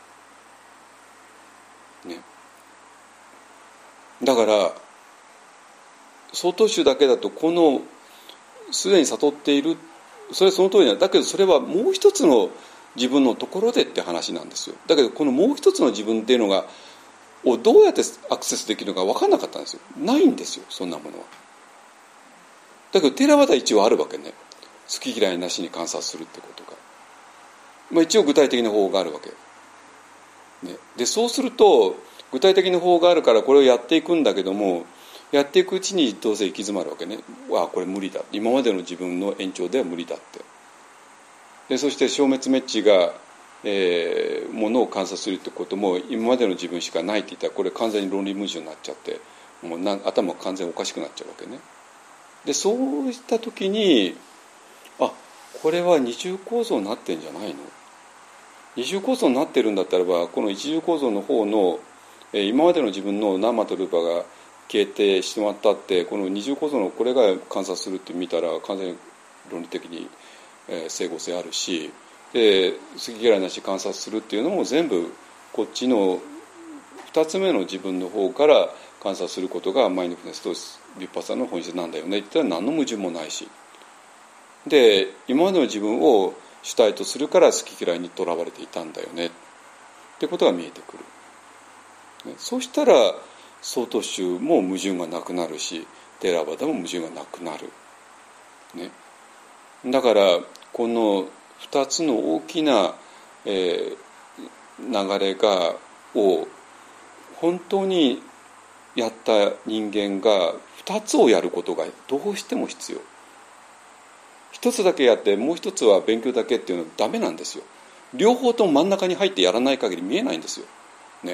のね。だから曹洞宗だけだとこのすでに悟っている、それはその通りなんだけど、それはもう一つの自分のところでって話なんですよ。だけどこのもう一つの自分っていうのがどうやってアクセスできるのか分からなかったんですよ。ないんですよ、そんなものは。だけどテーラバーダ一応あるわけね。好き嫌いなしに観察するってことが、一応具体的な方法があるわけ、ね、でそうすると具体的な方法があるからこれをやっていくんだけども、やっていくうちにどうせ行き詰まるわけね。これ無理だ、今までの自分の延長では無理だって。でそして消滅滅知が、ものを観察するってことも今までの自分しかないって言ったらこれ完全に論理矛盾になっちゃって、もう頭が完全におかしくなっちゃうわけね。でそうした時にこれは二重構造になってんじゃないの。二重構造になってるんだったらば、この一重構造の方の、今までの自分のナンマとルーパが消えてしまったって、この二重構造のこれが観察するって見たら完全に論理的に、整合性あるし、で好き嫌いなし観察するっていうのも全部こっちの2つ目の自分の方から観察することがマインドフルネスとヴィパッサナの本質なんだよねって言ったら何の矛盾もないし、で今までの自分を主体とするから好き嫌いにとらわれていたんだよねってことが見えてくる。そうしたら曹洞宗も矛盾がなくなるし、テーラバダも矛盾がなくなる、ね、だからこの2つの大きな、流れを本当にやった人間が2つをやることがどうしても必要。一つだけやってもう一つは勉強だけっていうのはダメなんですよ。両方とも真ん中に入ってやらない限り見えないんですよ、ね。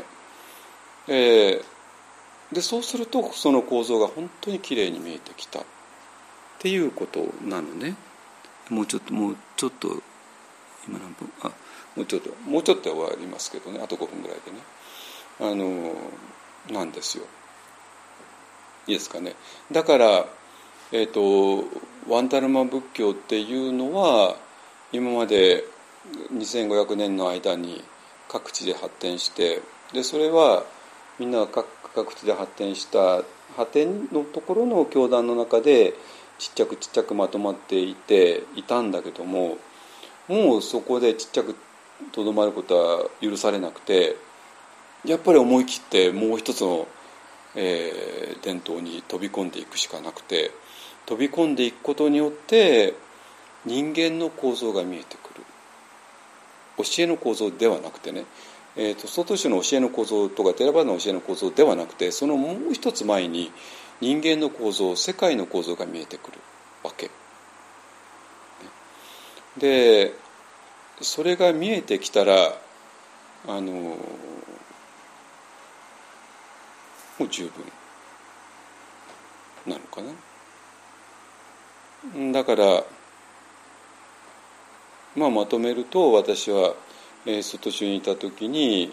でそうするとその構造が本当にきれいに見えてきたっていうことなのね。もうちょっと今何分もうちょっと終わりますけどね、あと5分ぐらいでね、なんですよ。いいですかね。だからワンタルマ仏教っていうのは今まで2500年の間に各地で発展して、でそれはみんなが各地で発展した発展のところの教団の中でちっちゃくまとまっていたんだけども、もうそこでちっちゃくとどまることは許されなくて、やっぱり思い切ってもう一つの、伝統に飛び込んでいくしかなくて、飛び込んでいくことによって人間の構造が見えてくる。教えの構造ではなくてね、曹洞宗の教えの構造とかテーラバーダの教えの構造ではなくて、そのもう一つ前に人間の構造、世界の構造が見えてくるわけで、それが見えてきたらもう十分なのかな。だからまとめると、私は曹洞宗にいた時に、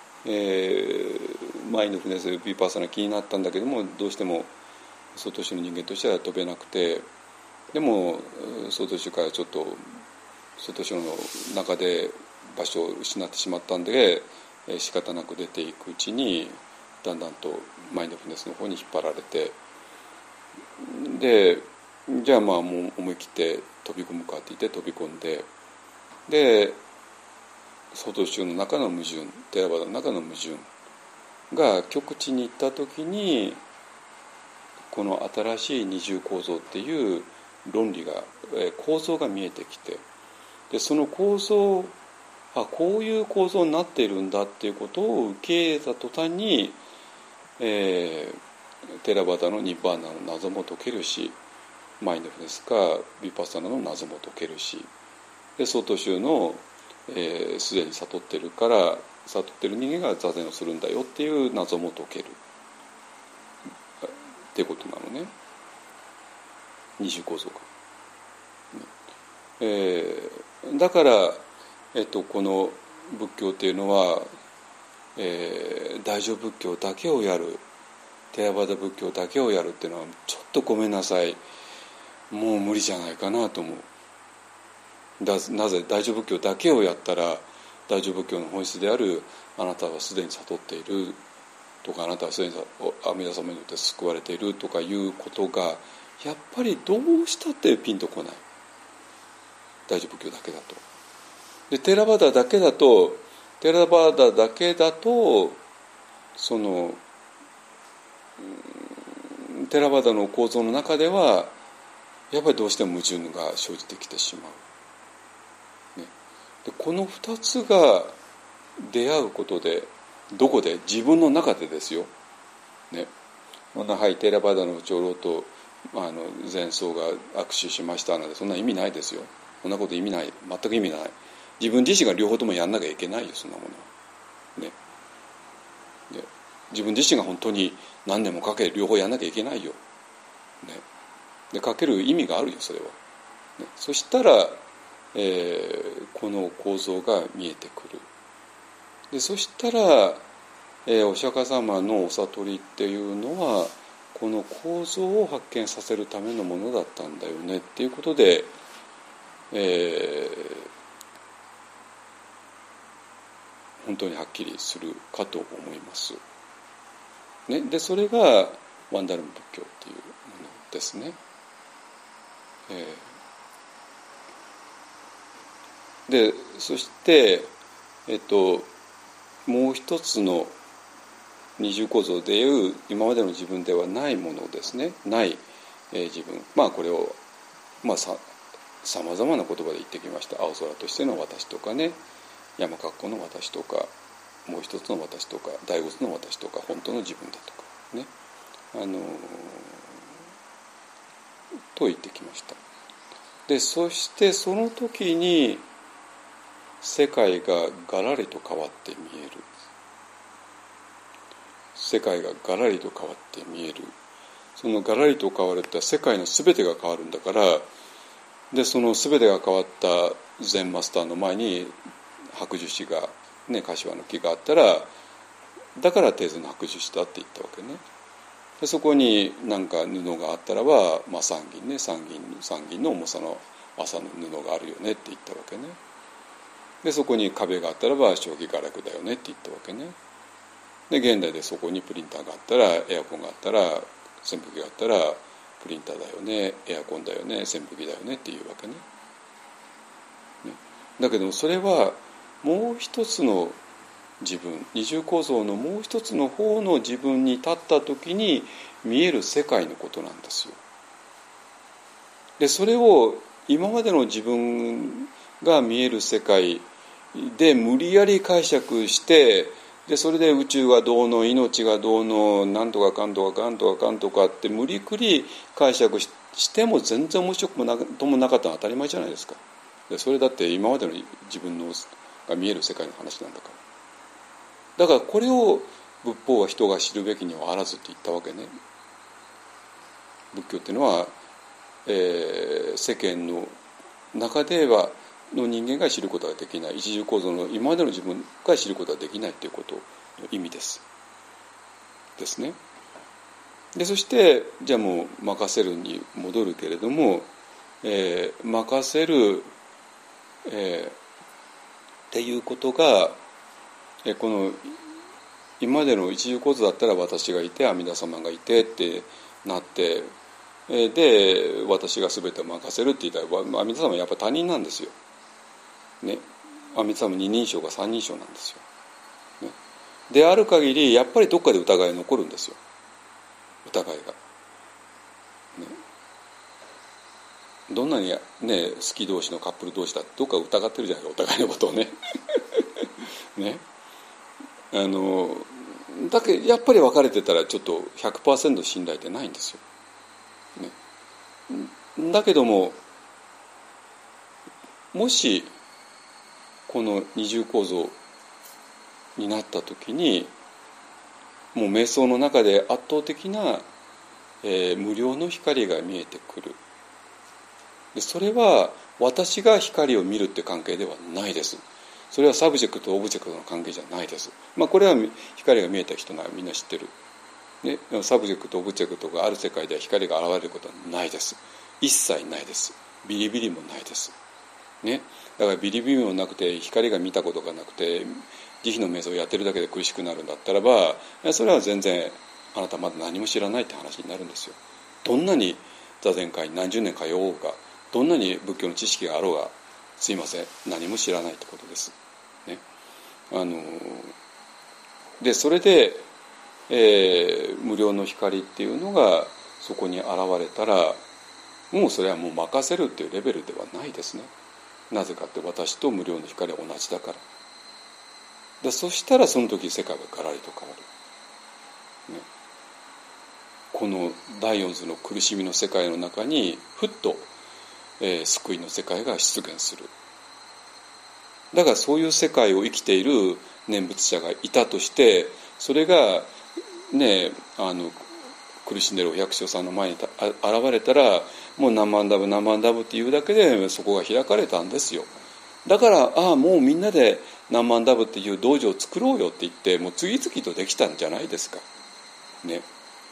マインドフルネスヴィパッサナ気になったんだけども、どうしても曹洞宗の人間としては飛べなくて、でも曹洞宗からちょっと曹洞宗の中で場所を失ってしまったんで、仕方なく出ていくうちにだんだんとマインドフルネスの方に引っ張られて、でじゃあもう思い切って飛び込むかって言って飛び込んで、で曹洞宗の中の矛盾、テーラバーダの中の矛盾が極地に行った時にこの新しい二重構造っていう論理が構造が見えてきて、でその構造こういう構造になっているんだっていうことを受け入れた途端に、テラバダのニッバーナの謎も解けるし、マインドフルネスかヴィパッサナの謎も解けるし、で曹洞宗のすでに悟ってる人間が座禅をするんだよっていう謎も解けるっていうことなのね、二重構造が。だから、この仏教っていうのは、大乗仏教だけをやる、テラバダ仏教だけをやるっていうのはちょっとごめんなさい、もう無理じゃないかなと思う。なぜ大乗仏教だけをやったら、大乗仏教の本質であるあなたはすでに悟っているとか、あなたはすでに阿弥陀様によって救われているとかいうことがやっぱりどうしたってピンとこない、大乗仏教だけだと。でテラバダだけだとそのテラバダの構造の中ではやっぱりどうしても矛盾が生じてきてしまう、ね、でこの2つが出会うことで、どこで？自分の中でですよ、ね、はい、テラバダの長老と禅僧が握手しましたなんてそんな意味ないですよ。そんなこと意味ない、全く意味ない。自分自身が両方ともやんなきゃいけないよ、そんなものは、ね、で自分自身が本当に何年もかけて両方やんなきゃいけないよ、ね、でかける意味があるよ、それは、ね、そしたら、この構造が見えてくる。でそしたら、お釈迦様のお悟りっていうのはこの構造を発見させるためのものだったんだよねっていうことで、本当にはっきりするかと思います、ね、でそれがワンダルム仏教っていうものですね。でそして、もう一つの二重構造でいう今までの自分ではないものですね、ない、自分、これを、さまざまな言葉で言ってきました。青空としての私とかね、山格好の私とか、もう一つの私とか、大仏の私とか、本当の自分だとかね、と言ってきました。でそしてその時に世界がガラリと変わって見える。世界がガラリと変わって見える。そのガラリと変わるって世界の全てが変わるんだから、でその全てが変わった禅マスターの前に白樹枝がね、柏の木があったら、だから手図の白樹枝だって言ったわけね。でそこに何か布があったらば、三銀ね、三銀の重さの麻の布があるよねって言ったわけね。でそこに壁があったらば将棋画楽だよねって言ったわけね。で現代でそこにプリンターがあったら、エアコンがあったら、扇風機があったらプリンターだよね、エアコンだよね、扇風機だよねっていうわけね。だけどそれはもう一つの自分、二重構造のもう一つの方の自分に立った時に見える世界のことなんですよ。でそれを今までの自分が見える世界で無理やり解釈して、でそれで宇宙がどうの、命がどうの、なんとかかんとかかんとかかんとかって無理くり解釈しても全然面白くもなかったのは当たり前じゃないですか。でそれだって今までの自分のが見える世界の話なんだから。だからこれを仏法は人が知るべきにはあらずって言ったわけね。仏教っていうのは、世間の中ではの人間が知ることができない、一重構造の今までの自分が知ることができないということの意味ですね。でそしてじゃあもう任せるに戻るけれども、任せる、っていうことが、この今までの一重構造だったら私がいて阿弥陀様がいてってなって、で私が全てを任せるって言ったら阿弥陀様はやっぱ他人なんですよ、ね、阿弥陀様二人称が三人称なんですよ、ね、 である限りやっぱりどっかで疑いが残るんですよ。疑いが、ね、どんなにね好き同士のカップル同士だってどっか疑ってるじゃないか、お互いのことをねね、だけどやっぱり別れてたらちょっと 100% 信頼ってないんですよ、ね、だけどももしこの二重構造になった時にもう瞑想の中で圧倒的な、無料の光が見えてくる。でそれは私が光を見るって関係ではないです。それはサブジェクトとオブジェクトの関係じゃないです。これは光が見えた人ならみんな知ってる、ね、サブジェクトオブジェクトがある世界では光が現れることはないです。一切ないです。ビリビリもないです、ね、だからビリビリもなくて光が見たことがなくて慈悲の瞑想をやってるだけで苦しくなるんだったらば、それは全然あなたまだ何も知らないって話になるんですよ。どんなに座禅会に何十年通おうが、どんなに仏教の知識があろうが、すいません、何も知らないってことです、ね。でそれで、無料の光っていうのがそこに現れたら、もうそれはもう任せるっていうレベルではないですね。なぜかって私と無料の光は同じだから。でそしたらその時世界がガラリと変わる、ね、この第四図の苦しみの世界の中にふっと、救いの世界が出現する。だからそういう世界を生きている念仏者がいたとして、それがね苦しんでるお百姓さんの前に現れたら、もう何万ダブ何万ダブっていうだけでそこが開かれたんですよ。だからもうみんなで何万ダブっていう道場を作ろうよって言って、もう次々とできたんじゃないですか、ね、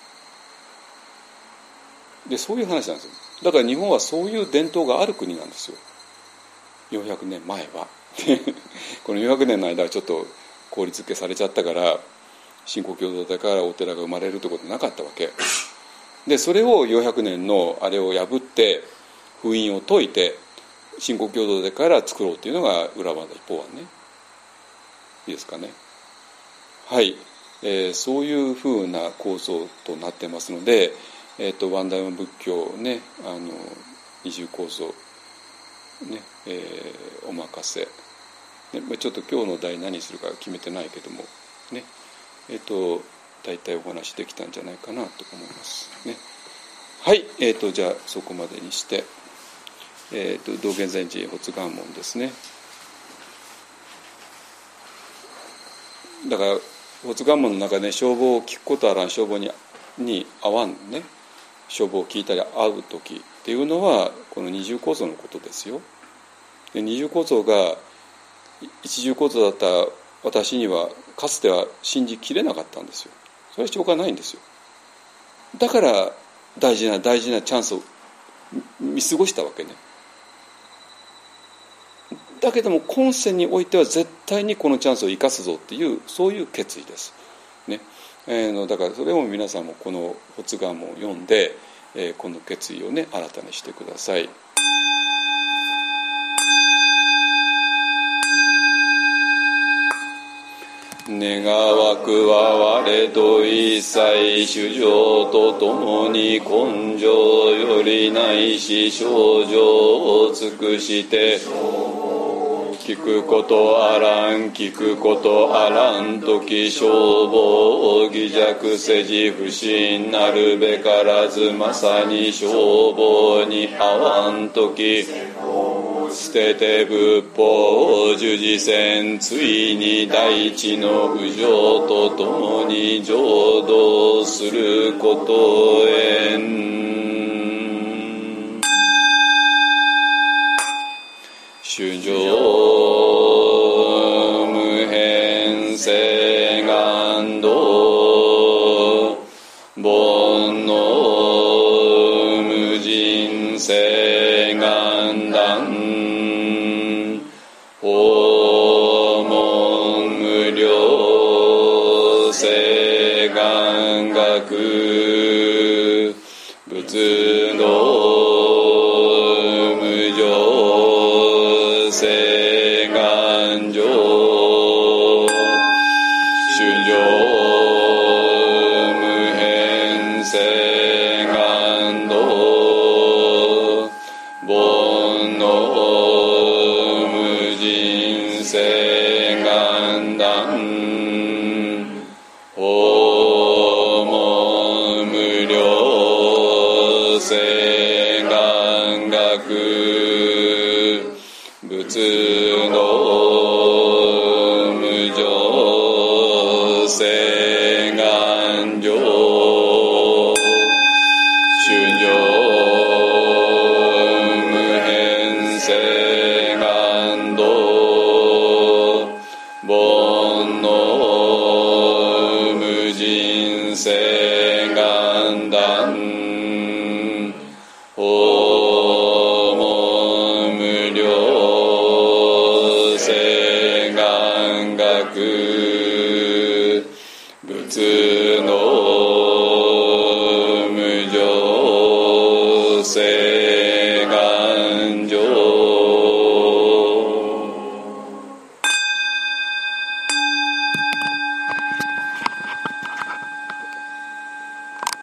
でそういう話なんですよ。だから日本はそういう伝統がある国なんですよ、400年前はこの400年の間はちょっと効率付けされちゃったから、信仰共同体からお寺が生まれるってことなかったわけで、それを400年のあれを破って封印を解いて信仰共同体から作ろうっていうのが裏技一方案ね。いいですかね。はい、そういうふうな構造となってますので、ワンダイム仏教ね、二重構造ね、お任せ、ね、ちょっと今日の題何するか決めてないけどもね、大体お話できたんじゃないかなと思いますね。はい、じゃあそこまでにして、道元禅師発願文ですね。だから発願文の中で、消防を聞くことあらん、消防に合わんね、消防を聞いたり会う時っていうのはこの二重構造のことですよ。で二重構造が一重構造だった私にはかつては信じきれなかったんですよ。それはしょうがないんですよ。だから大事なチャンスを見過ごしたわけね。だけども今世においては絶対にこのチャンスを生かすぞっていう、そういう決意ですね。だからそれを皆さんもこの発願文を読んで、この決意をね新たにしてください。願わくは我と一切主情とともに根性よりないし症状を尽くして聞くことあらん聞くことあらんとき消防を疑弱せじ不信なるべからずまさに消防に合わんとき捨てて仏法十字線ついに大地の無常とともに浄土することへん主情無変性願道煩悩無人性願断訪問無量性願学仏道無常性願上主情訪問無料誓願学仏の無常誓願上衆生無変誓願道煩悩無尽誓願断訪問無量誓願学仏の無常誓